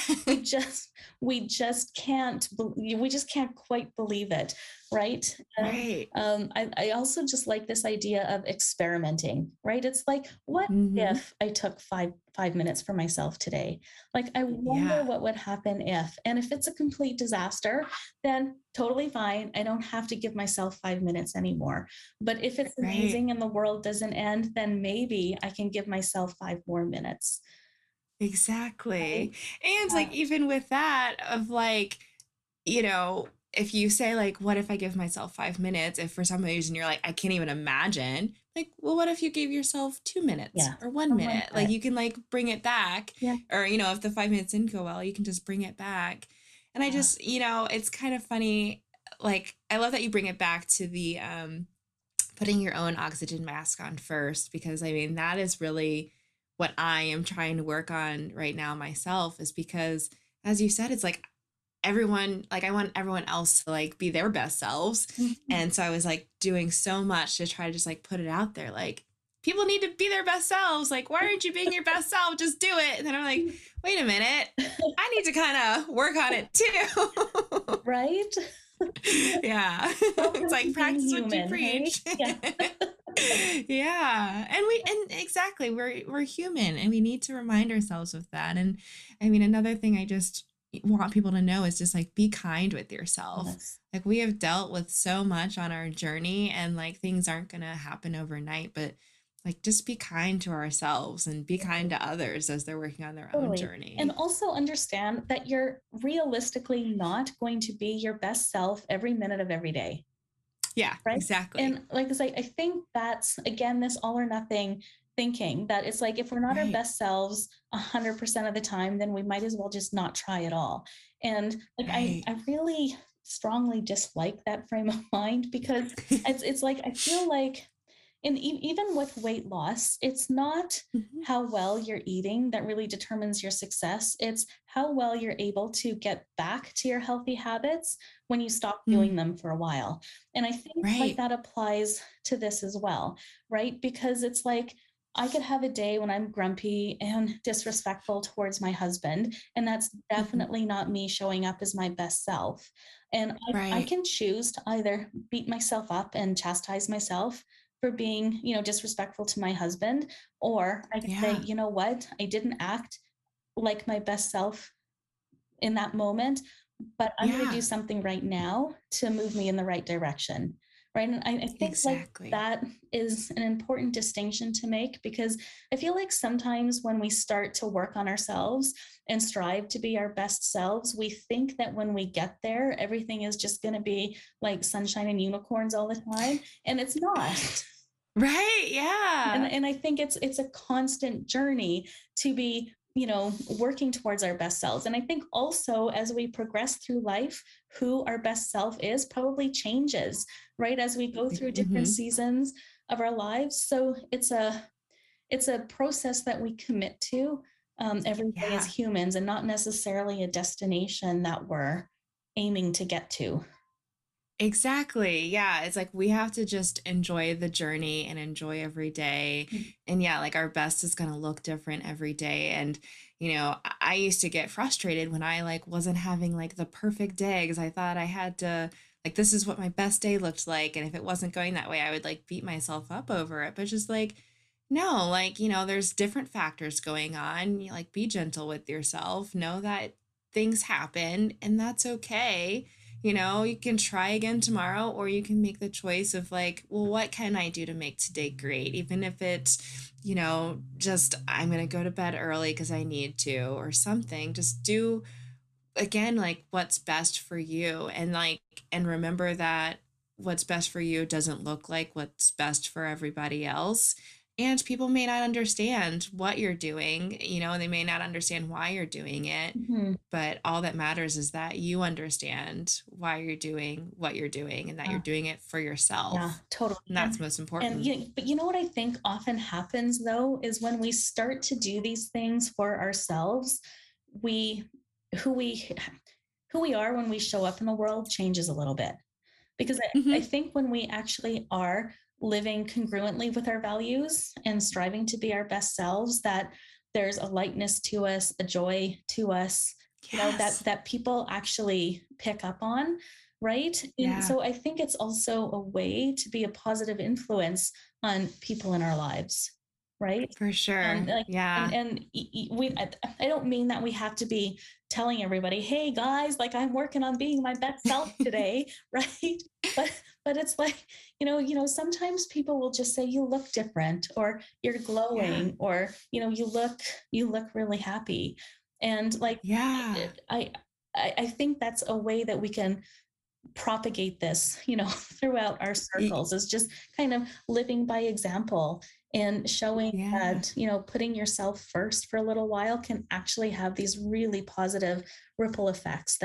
we just can't quite believe it, right? Right. I also just like this idea of experimenting, right? It's like, what Hmm. if I took five minutes for myself today? Like, I wonder Yeah. what would happen if, and if it's a complete disaster, then totally fine. I don't have to give myself 5 minutes anymore. But if it's Right. amazing and the world doesn't end, then maybe I can give myself 5 more minutes. Exactly. Right? And like Yeah. even with that of like, if you say like, what if I give myself 5 minutes? If for some reason you're like, I can't even imagine, like, well, what if you gave yourself 2 minutes Yeah. or one I like minute? Like that. you can like bring it back. Yeah. Or, if the 5 minutes didn't go well, you can just bring it back. And I Yeah. just, it's kind of funny. Like, I love that you bring it back to the putting your own oxygen mask on first, because I mean, that is really what I am trying to work on right now myself, is because, as you said, it's like everyone, like I want everyone else to like be their best selves. Mhm. And so I was like doing so much to try to just like put it out there. Like, people need to be their best selves. Like, why aren't you being your best self? Just do it. And then I'm like, wait a minute. I need to kind of work on it too. Right? Yeah. It's Welcome to like being practice what you human. Hey. preach. Yeah. Yeah. And exactly, we're human and we need to remind ourselves of that. And I mean, another thing I just want people to know is just like be kind with yourself. Yes. Like, we have dealt with so much on our journey, and like things aren't going to happen overnight, but like just be kind to ourselves and be kind to others as they're working on their own Totally. And journey. also understand that you're realistically not going to be your best self every minute of every day. Yeah, Right. exactly. And like I say, I think that's again this all or nothing thinking, that it's like if we're not our Right. best selves 100% of the time, then we might as well just not try at all. And like Right. I really strongly dislike that frame of mind, because it's like I feel like, and even with weight loss, it's not Mhm. how well you're eating that really determines your success. It's how well you're able to get back to your healthy habits when you stop doing Mm, them for a while. And I think like right. that applies to this as well, right? Because it's like I could have a day when I'm grumpy and disrespectful towards my husband, and that's Mhm. definitely not me showing up as my best self. And I Right. can choose to either beat myself up and chastise myself for being, disrespectful to my husband, or I can say, Yeah. you know what, I didn't act like my best self in that moment, but I'm going to do Yeah. something right now to move me in the right direction. Right. And I think like Exactly. that is an important distinction to make, because I feel like sometimes when we start to work on ourselves and strive to be our best selves, we think that when we get there, everything is just going to be like sunshine and unicorns all the time. And it's not. Right. and Yeah. and I think it's a constant journey to be, working towards our best selves. And I think also as we progress through life, who our best self is probably changes, right, as we go through different Hmm. seasons of our lives. So it's a process that we commit to, every day as Yeah. humans, and not necessarily a destination that we're aiming to get to. Exactly. Yeah. It's like we have to just enjoy the journey and enjoy every day. And yeah, like our best is going to look different every day. And, I used to get frustrated when I like wasn't having like the perfect day, because I thought I had to, like, this is what my best day looked like. And if it wasn't going that way, I would like beat myself up over it. But just like, no, like, there's different factors going on. Like, be gentle with yourself. Know that things happen and that's okay. You can try again tomorrow, or you can make the choice of like, well, what can I do to make today great? Even if it's, just I'm going to go to bed early because I need to, or something. Just do again, like what's best for you. And like, and remember that what's best for you doesn't look like what's best for everybody else. And people may not understand what you're doing, and they may not understand why you're doing it. Hmm. But all that matters is that you understand why you're doing what you're doing, and that you're Yeah, doing it for yeah, yourself. totally. And that's most And important. but you know what I think often happens though is when we start to do these things for ourselves, we who we who we are when we show up in the world changes a little bit. Because I Hmm. think when we actually are living congruently with our values and striving to be our best selves, that there's a lightness to us, a joy to us, that Yes. people actually pick up on, right? And Yeah, so I think it's also a way to be a positive influence on people in our lives, right? for And sure. like Yeah. I don't mean that we have to be telling everybody, hey guys, like I'm working on being my best self today, right? but but it's like, sometimes people will just say you look different, or you're Yeah. glowing, or you look really happy. And like Yeah. I I think that's a way that we can propagate this, throughout our Y- circles, is just kind of living by example and showing Yeah. that, putting yourself first for a little while can actually have these really positive ripple effects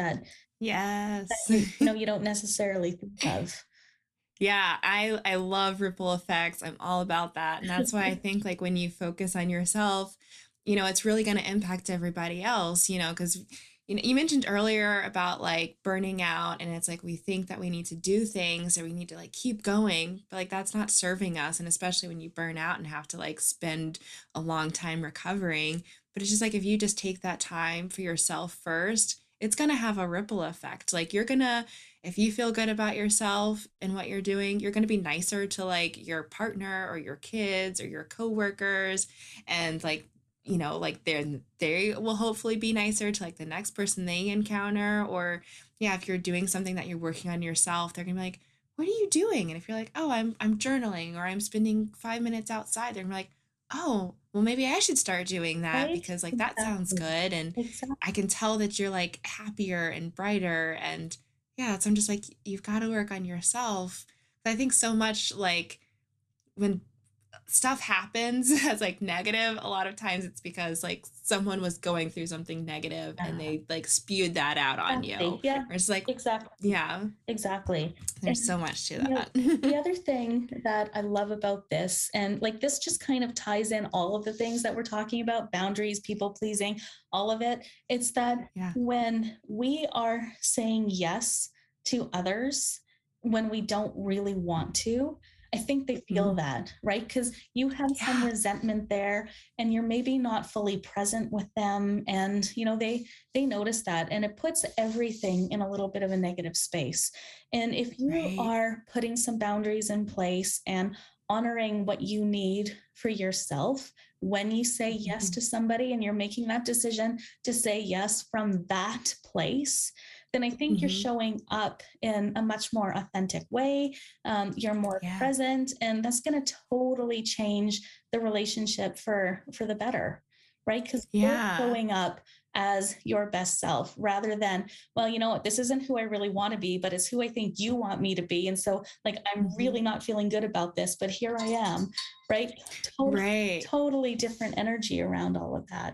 that Yes. you don't necessarily think of. Yeah, I love ripple effects. I'm all about that. And that's why I think like when you focus on yourself, it's really going to impact everybody else, because you mentioned earlier about like burning out, and it's like we think that we need to do things or we need to like keep going, but like that's not serving us. And especially when you burn out and have to like spend a long time recovering. But it's just like if you just take that time for yourself first, it's going to have a ripple effect. Like you're going to, if you feel good about yourself and what you're doing, you're going to be nicer to like your partner or your kids or your coworkers. And like, like they will hopefully be nicer to like the next person they encounter. Or yeah, if you're doing something that you're working on yourself, they're gonna be like, what are you doing? And if you're like, oh, I'm journaling, or I'm spending 5 minutes outside, they're gonna be like, oh, well, maybe I should start doing that Right, because like that sounds exactly, good. And exactly. I can tell that you're like happier and brighter. And yeah, so I'm just like, you've got to work on yourself. I think so much like when stuff happens as like negative, a lot of times it's because like someone was going through something negative and Yeah, they like spewed that out on you. exactly. Yeah, Or it's like, exactly. yeah, Exactly. there's And so much to you know, the that. other thing that I love about this, and like this just kind of ties in all of the things that we're talking about, boundaries, people pleasing, all of it. It's that Yeah. when we are saying yes to others, when we don't really want to, I think they feel Mhm. that, right? Because you have some Yeah. resentment there, and you're maybe not fully present with them, and they notice that, and it puts everything in a little bit of a negative space. And if you Right. are putting some boundaries in place and honoring what you need for yourself when you say yes Mhm. to somebody, and you're making that decision to say yes from that place, then I think you're Mhm. showing up in a much more authentic way. You're more Yeah. present, and that's going to totally change the relationship for the better, right? Because you're Yeah. showing up as your best self rather than, well, you know what, this isn't who I really want to be, but it's who I think you want me to be. And so, like, I'm Mhm. really not feeling good about this, but here I am, right? Totally, Right. totally different energy around all of that.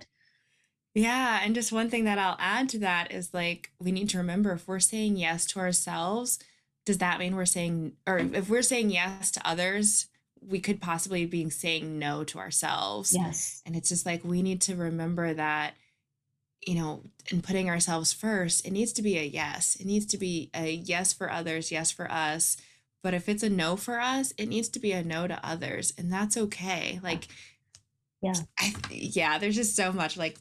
Yeah, and just one thing that I'll add to that is like we need to remember if we're saying yes to ourselves, does that mean we're saying, or if we're saying yes to others, we could possibly be saying no to ourselves. Yes. And it's just like we need to remember that, in putting ourselves first, it needs to be a yes. It needs to be a yes for others, yes for us. But if it's a no for us, it needs to be a no to others, and that's okay. Yeah. Like Yeah. yeah, there's just so much like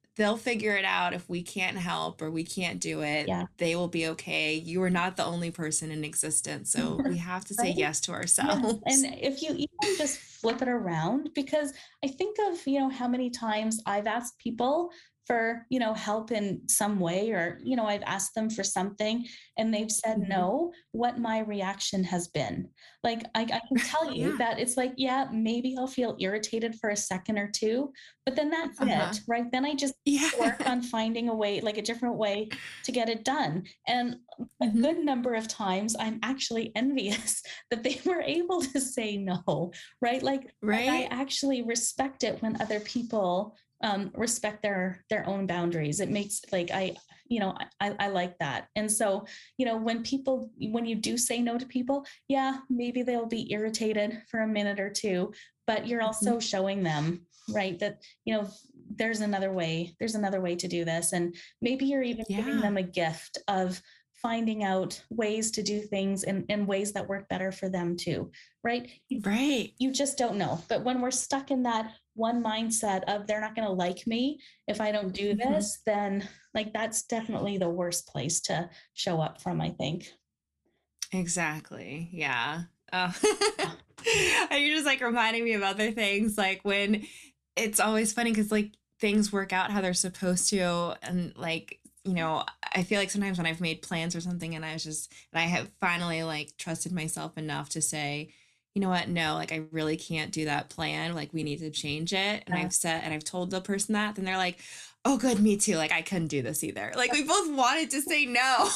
they'll figure it out. If we can't help or we can't do it, Yeah. they will be okay. You are not the only person in existence. So we have to say Right? yes to Yeah. ourselves. And if you even just flip it around, because I think of, how many times I've asked people for, help in some way, or, I've asked them for something and they've said Mhm. no, what my reaction has been. Like, I can tell you Yeah. that it's like, yeah, maybe I'll feel irritated for a second or two, but then that's it, right? Then I just work Yeah. on finding a way, like a different way to get it done. And a Mhm. good number of times I'm actually envious that they were able to say no, right? Like I Right? actually respect it when other people respect their own boundaries. It makes like I like that. And so, when you do say no to people, yeah, maybe they'll be irritated for a minute or two, but you're also Mhm. showing them, right, that there's another way. There's another way to do this, and maybe you're even giving Yeah. them a gift of finding out ways to do things in ways that work better for them too, right? Right. You just don't know. But when we're stuck in that one mindset of they're not going to like me if I don't do Mhm. this, then like that's definitely the worst place to show up from, I think. Exactly. Yeah. Oh. Yeah. And you're just like reminding me of other things, like when it's always funny because like things work out how they're supposed to. And like, I feel like sometimes when I've made plans or something and I have finally like trusted myself enough to say, you know what, no, like I really can't do that plan. Like we need to change it. And I've told the person that, then they're like, oh, good, me too. Like I couldn't do this either. Like we both wanted to say no.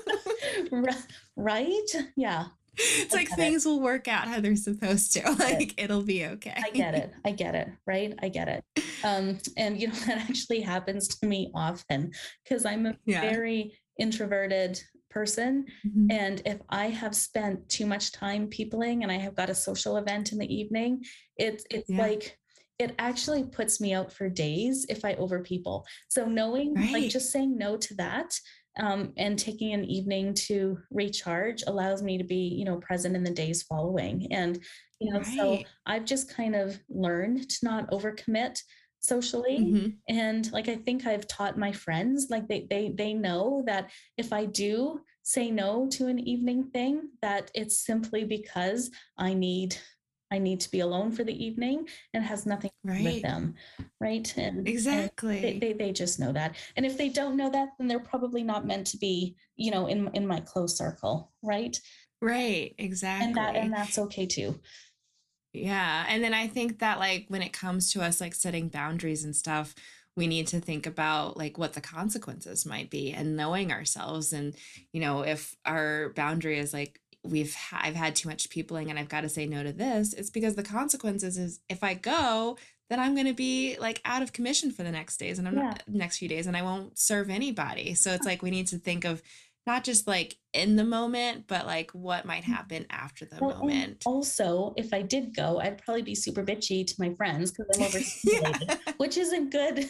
Right? Yeah. It's I like get it. things will work out how they're supposed to. Like it'll be okay. I get it. I get it. Right. I get it. And that actually happens to me often because I'm a Yeah. very introverted person. Mhm. And if I have spent too much time peopling and I have got a social event in the evening, it's Yeah. like it actually puts me out for days if I over people. So knowing, like, Right. just saying no to that, and taking an evening to recharge allows me to be, present in the days following. And, so Right. I've just kind of learned to not overcommit socially. Hmm. And like I think I've taught my friends, like they know that if I do say no to an evening thing, that it's simply because I need to be alone for the evening, and it has nothing to do with Right. them, right? And Exactly. they just know that. And if they don't know that, then they're probably not meant to be, in my close circle, right? Right. And Exactly. that's okay too. Yeah. And then I think that like when it comes to us like setting boundaries and stuff, we need to think about like what the consequences might be and knowing ourselves. And, if our boundary is like, I've had too much peopling and I've got to say no to this, it's because the consequences is if I go, then I'm going to be like out of commission for the Yeah. next few days and I won't serve anybody. So it's like we need to think of not just like in the moment, but like what might happen after the Well, and moment. also, if I did go, I'd probably be super bitchy to my friends because I'm overstimulated, Yeah. which isn't good,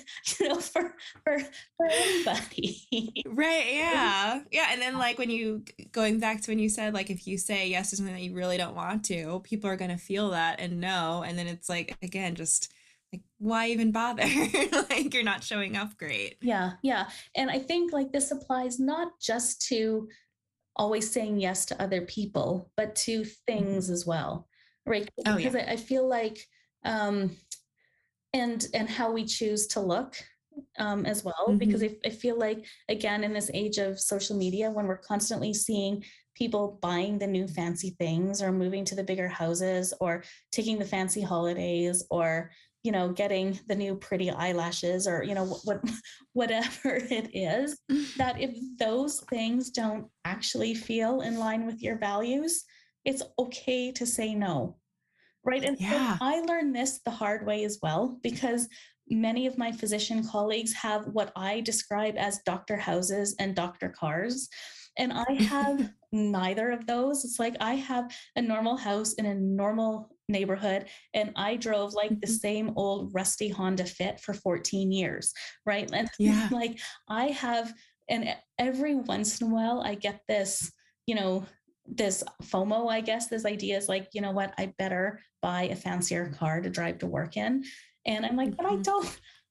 for anybody. Right. Yeah. Yeah. And then like going back to when you said like if you say yes to something that you really don't want to, people are going to feel that and know. And then it's like, again, just like, why even bother? Like you're not showing up great. Yeah, yeah. And I think like this applies not just to always saying yes to other people, but to Mhm. things as well, right? Oh, Because yeah. I feel like, um, and how we choose to look, as well. Because Hmm. I feel like again in this age of social media, when we're constantly seeing people buying the new fancy things or moving to the bigger houses or taking the fancy holidays or getting the new pretty eyelashes or whatever it is, that if those things don't actually feel in line with your values, it's okay to say no, right? And so Yeah. I learned this the hard way as well, because many of my physician colleagues have what I describe as doctor houses and doctor cars. And I have neither of those. It's like I have a normal house in a normal neighborhood, and I drove like the Mhm. same old rusty Honda Fit for 14 years, right? And Yeah. like I have, and every once in a while, I get this, you know, this FOMO, I guess, this idea is like, you know what, I better buy a fancier car to drive to work in. And I'm like, but Mhm.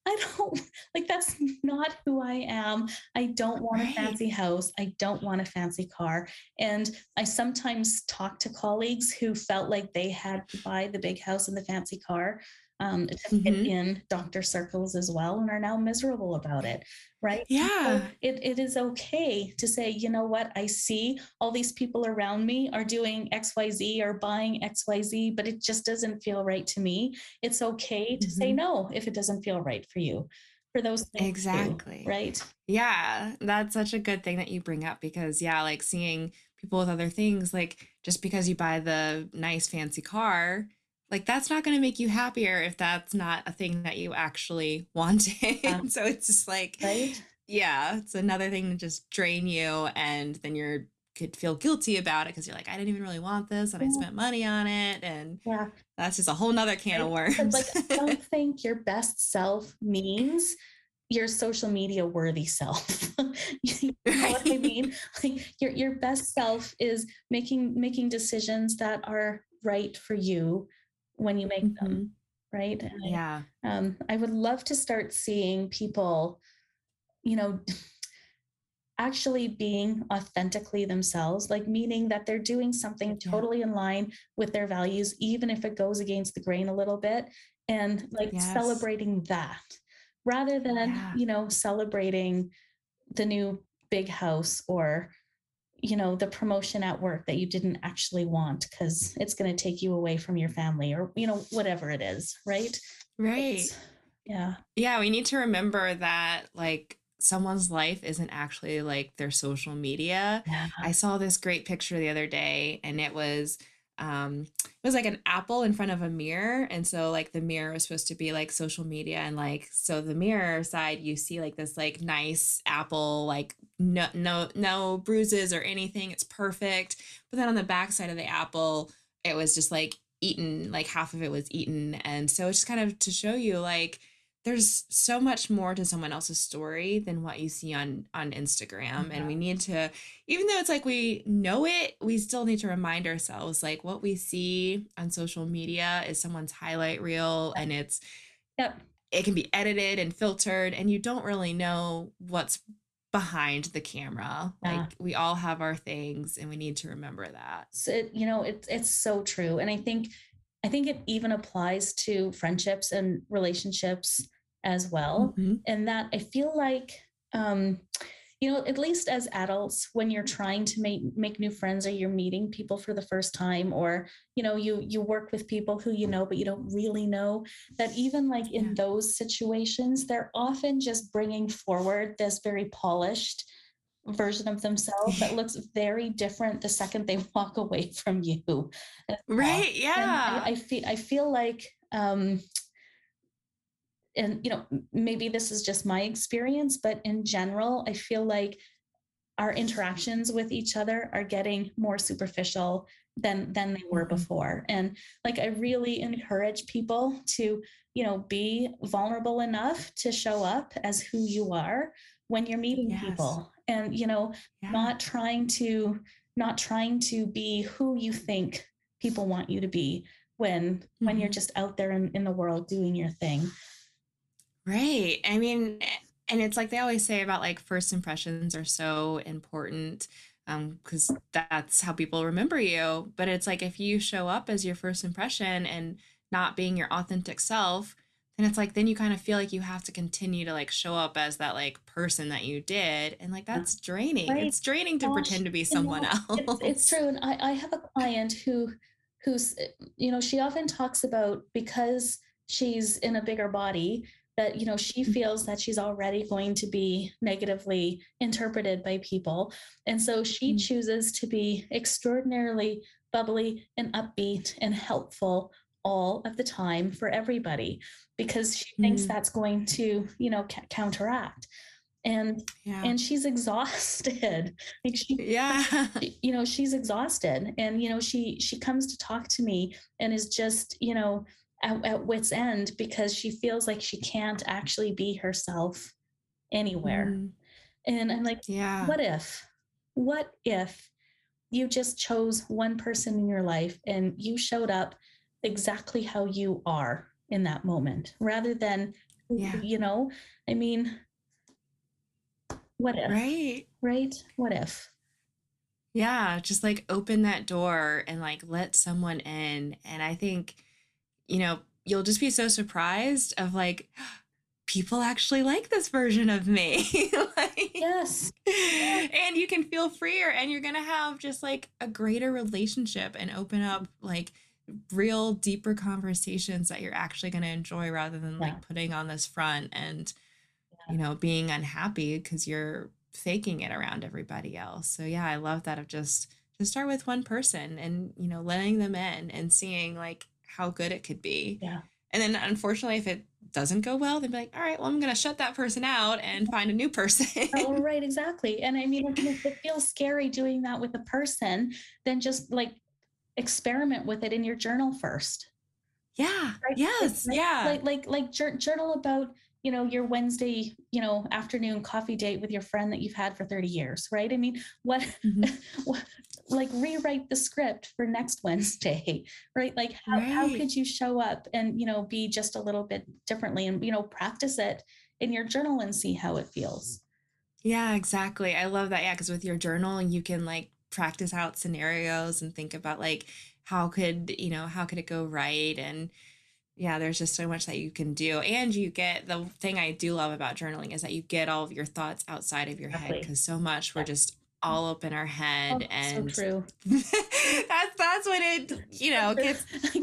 I don't like, that's not who I am. I don't want a Right. fancy house. I don't want a fancy car. And I sometimes talk to colleagues who felt like they had to buy the big house and the fancy car to fit Hmm. in doctor circles as well, and are now miserable about it. Right. So Yeah. it is okay to say, you know what, I see all these people around me are doing XYZ or buying XYZ, but it just doesn't feel right to me. It's okay to say Hmm. no if it doesn't feel right for you, for those things too, Exactly. right? Yeah, that's such a good thing that you bring up because, yeah, like seeing people with other things, like just because you buy the nice fancy car, like that's not going to make you happier if that's not a thing that you actually Yeah, wanted. So it's just like, right? yeah, it's another thing to just drain you. And then you're could feel guilty about it because you're like, I didn't even really want this and I Yeah, spent money on it. And yeah, that's just a whole nother can of right. But worms. like, I don't think your best self means your social media worthy self. You know what I Right. mean? Like your best self is making decisions that are right for you when you make them, Hmm. right? And Yeah. I would love to start seeing people, you know, actually being authentically themselves, like meaning that they're doing something Yeah. totally in line with their values, even if it goes against the grain a little bit, and like Yes. celebrating that rather than, Yeah. celebrating the new big house or, the promotion at work that you didn't actually want because it's going to take you away from your family or, whatever it is, right? Right. It's, yeah. Yeah, we need to remember that like someone's life isn't actually like their social media. Yeah. I saw this great picture the other day and it was like an apple in front of a mirror and so like the mirror was supposed to be like social media and like so the mirror side you see like this like nice apple like no bruises or anything. It's perfect. But then on the back side of the apple it was just like eaten, like half of it was eaten. And so it's just kind of to show you like there's so much more to someone else's story than what you see on Instagram. And we need to, even though it's like we know it, we still need to remind ourselves like what we see on social media is someone's highlight reel and Yep. it can be edited and filtered and you don't really know what's behind the camera. Yeah. Like we all have our things and we need to remember that. So it's so true. And I think it even applies to friendships and relationships as well. Hmm. And that I feel like, at least as adults, when you're trying to make new friends or you're meeting people for the first time, or you work with people who you know but you don't really know, that even like Yeah. in those situations, they're often just bringing forward this very polished version of themselves that looks very different the second they walk away from you as well. Right. And Yeah. I feel like, and maybe this is just my experience, but in general, I feel like our interactions with each other are getting more superficial than they were Hmm. before. And like I really encourage people to, be vulnerable enough to show up as who you are when you're meeting Yes. people. And, Yeah. not trying to not trying to be who you think people want you to be when you're Hmm. just out there in the world doing your thing. Right. I mean, and it's like they always say about like first impressions are so important because that's how people remember you. But it's like if you show up as your first impression and not being your authentic self, then it's like then you kind of feel like you have to continue to like show up as that like person that you did. And like that's draining. Right. It's draining to Gosh, pretend to be someone it's else. true. And I have a client who's, she often talks about, because she's in a bigger body, that, she feels that she's already going to be negatively interpreted by people. And so she Mhm. chooses to be extraordinarily bubbly and upbeat and helpful all of the time for everybody, because she thinks Mhm. that's going to, counteract. And Yeah. and she's exhausted. Like Yeah. she's exhausted, and she comes to talk to me and is just, at wit's end because she feels like she can't actually be herself anywhere. Mhm. And I'm like, Yeah. what if you just chose one person in your life and you showed up exactly how you are in that moment, rather than Yeah. You know, I mean, what if, Right. right? What if? Yeah, just like open that door and like let someone in. And I think, you'll just be so surprised of like, people actually like this version of me. Like, Yes. and you can feel freer and you're going to have just like a greater relationship and open up like real deeper conversations that you're actually going to enjoy rather than Yeah. like putting on this front and being unhappy because you're faking it around everybody else. So yeah, I love that of just start with one person and letting them in and seeing like how good it could be. Yeah. And then unfortunately if it doesn't go well, they'd be like, all right, well, I'm going to shut that person out and find a new person. Oh, right, exactly. And I mean, if it feels scary doing that with a person, then just like experiment with it in your journal first. Yeah. Right? Yes. Yeah. Journal about, your Wednesday, afternoon coffee date with your friend that you've had for 30 years, right? I mean, what, like rewrite the script for next Wednesday, right? Like how could you show up and, be just a little bit differently and, practice it in your journal and see how it feels. Yeah, exactly. I love that. Yeah. Cause with your journal, you can like practice out scenarios and think about like, how could it go right? And yeah, there's just so much that you can do. And you get the thing I do love about journaling is that you get all of your thoughts outside of your head because so much we're just all up in our head. And so true. that's when it, gets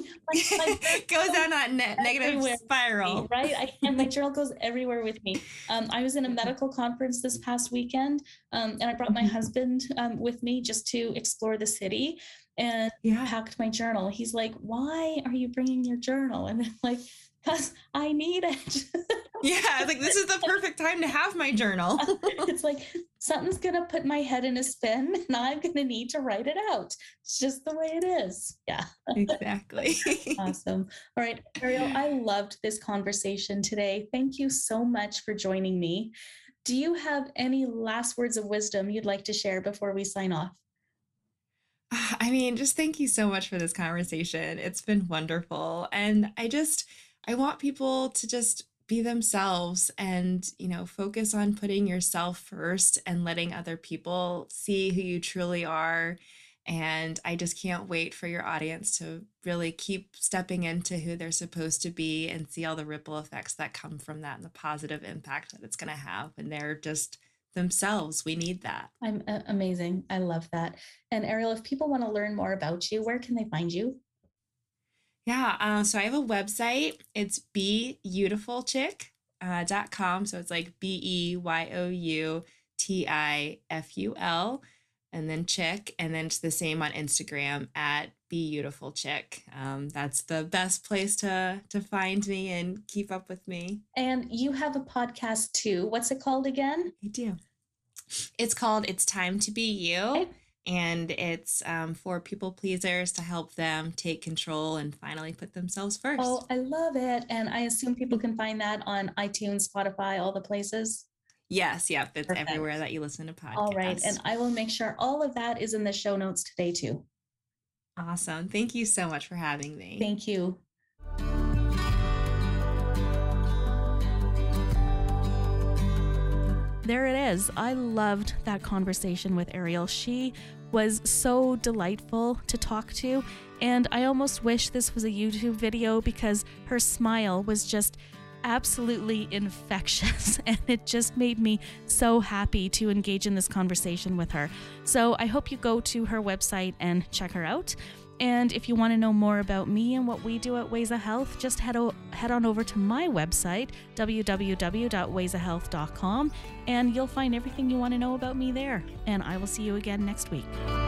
goes down that negative spiral. Right. And my journal goes everywhere with me. I was in a medical conference this past weekend, and I brought my husband with me just to explore the city. And packed my journal. He's like, why are you bringing your journal? And I'm like, because I need it. Yeah, like this is the perfect time to have my journal. It's like something's going to put my head in a spin and I'm going to need to write it out. It's just the way it is. Yeah. Exactly. Awesome. All right, Ariel, I loved this conversation today. Thank you so much for joining me. Do you have any last words of wisdom you'd like to share before we sign off? I mean, just thank you so much for this conversation. It's been wonderful. And I want people to just be themselves and, focus on putting yourself first and letting other people see who you truly are. And I just can't wait for your audience to really keep stepping into who they're supposed to be and see all the ripple effects that come from that and the positive impact that it's going to have when they're just themselves. We need that. I'm amazing. I love that. And Ariel, if people want to learn more about you, where can they find you? Yeah. So I have a website. It's beyoutifullchick.com. So it's like BEYOUTIFUL and then chick. And then it's the same on Instagram at beyoutifullchick. That's the best place to find me and keep up with me. And you have a podcast too. What's it called again? I do. It's called It's Time to Be You. Okay. And it's for people pleasers to help them take control and finally put themselves first. Oh, I love it. And I assume people can find that on iTunes, Spotify, all the places. Yes. Yep. It's perfect. Everywhere that you listen to podcasts. All right. And I will make sure all of that is in the show notes today too. Awesome. Thank you so much for having me. Thank you. There it is. I loved that conversation with Ariel. She was so delightful to talk to, and I almost wish this was a YouTube video because her smile was just absolutely infectious, and it just made me so happy to engage in this conversation with her. So I hope you go to her website and check her out. And if you want to know more about me and what we do at Ways of Health, just head on over to my website, www.waysofhealth.com, and you'll find everything you want to know about me there. And I will see you again next week.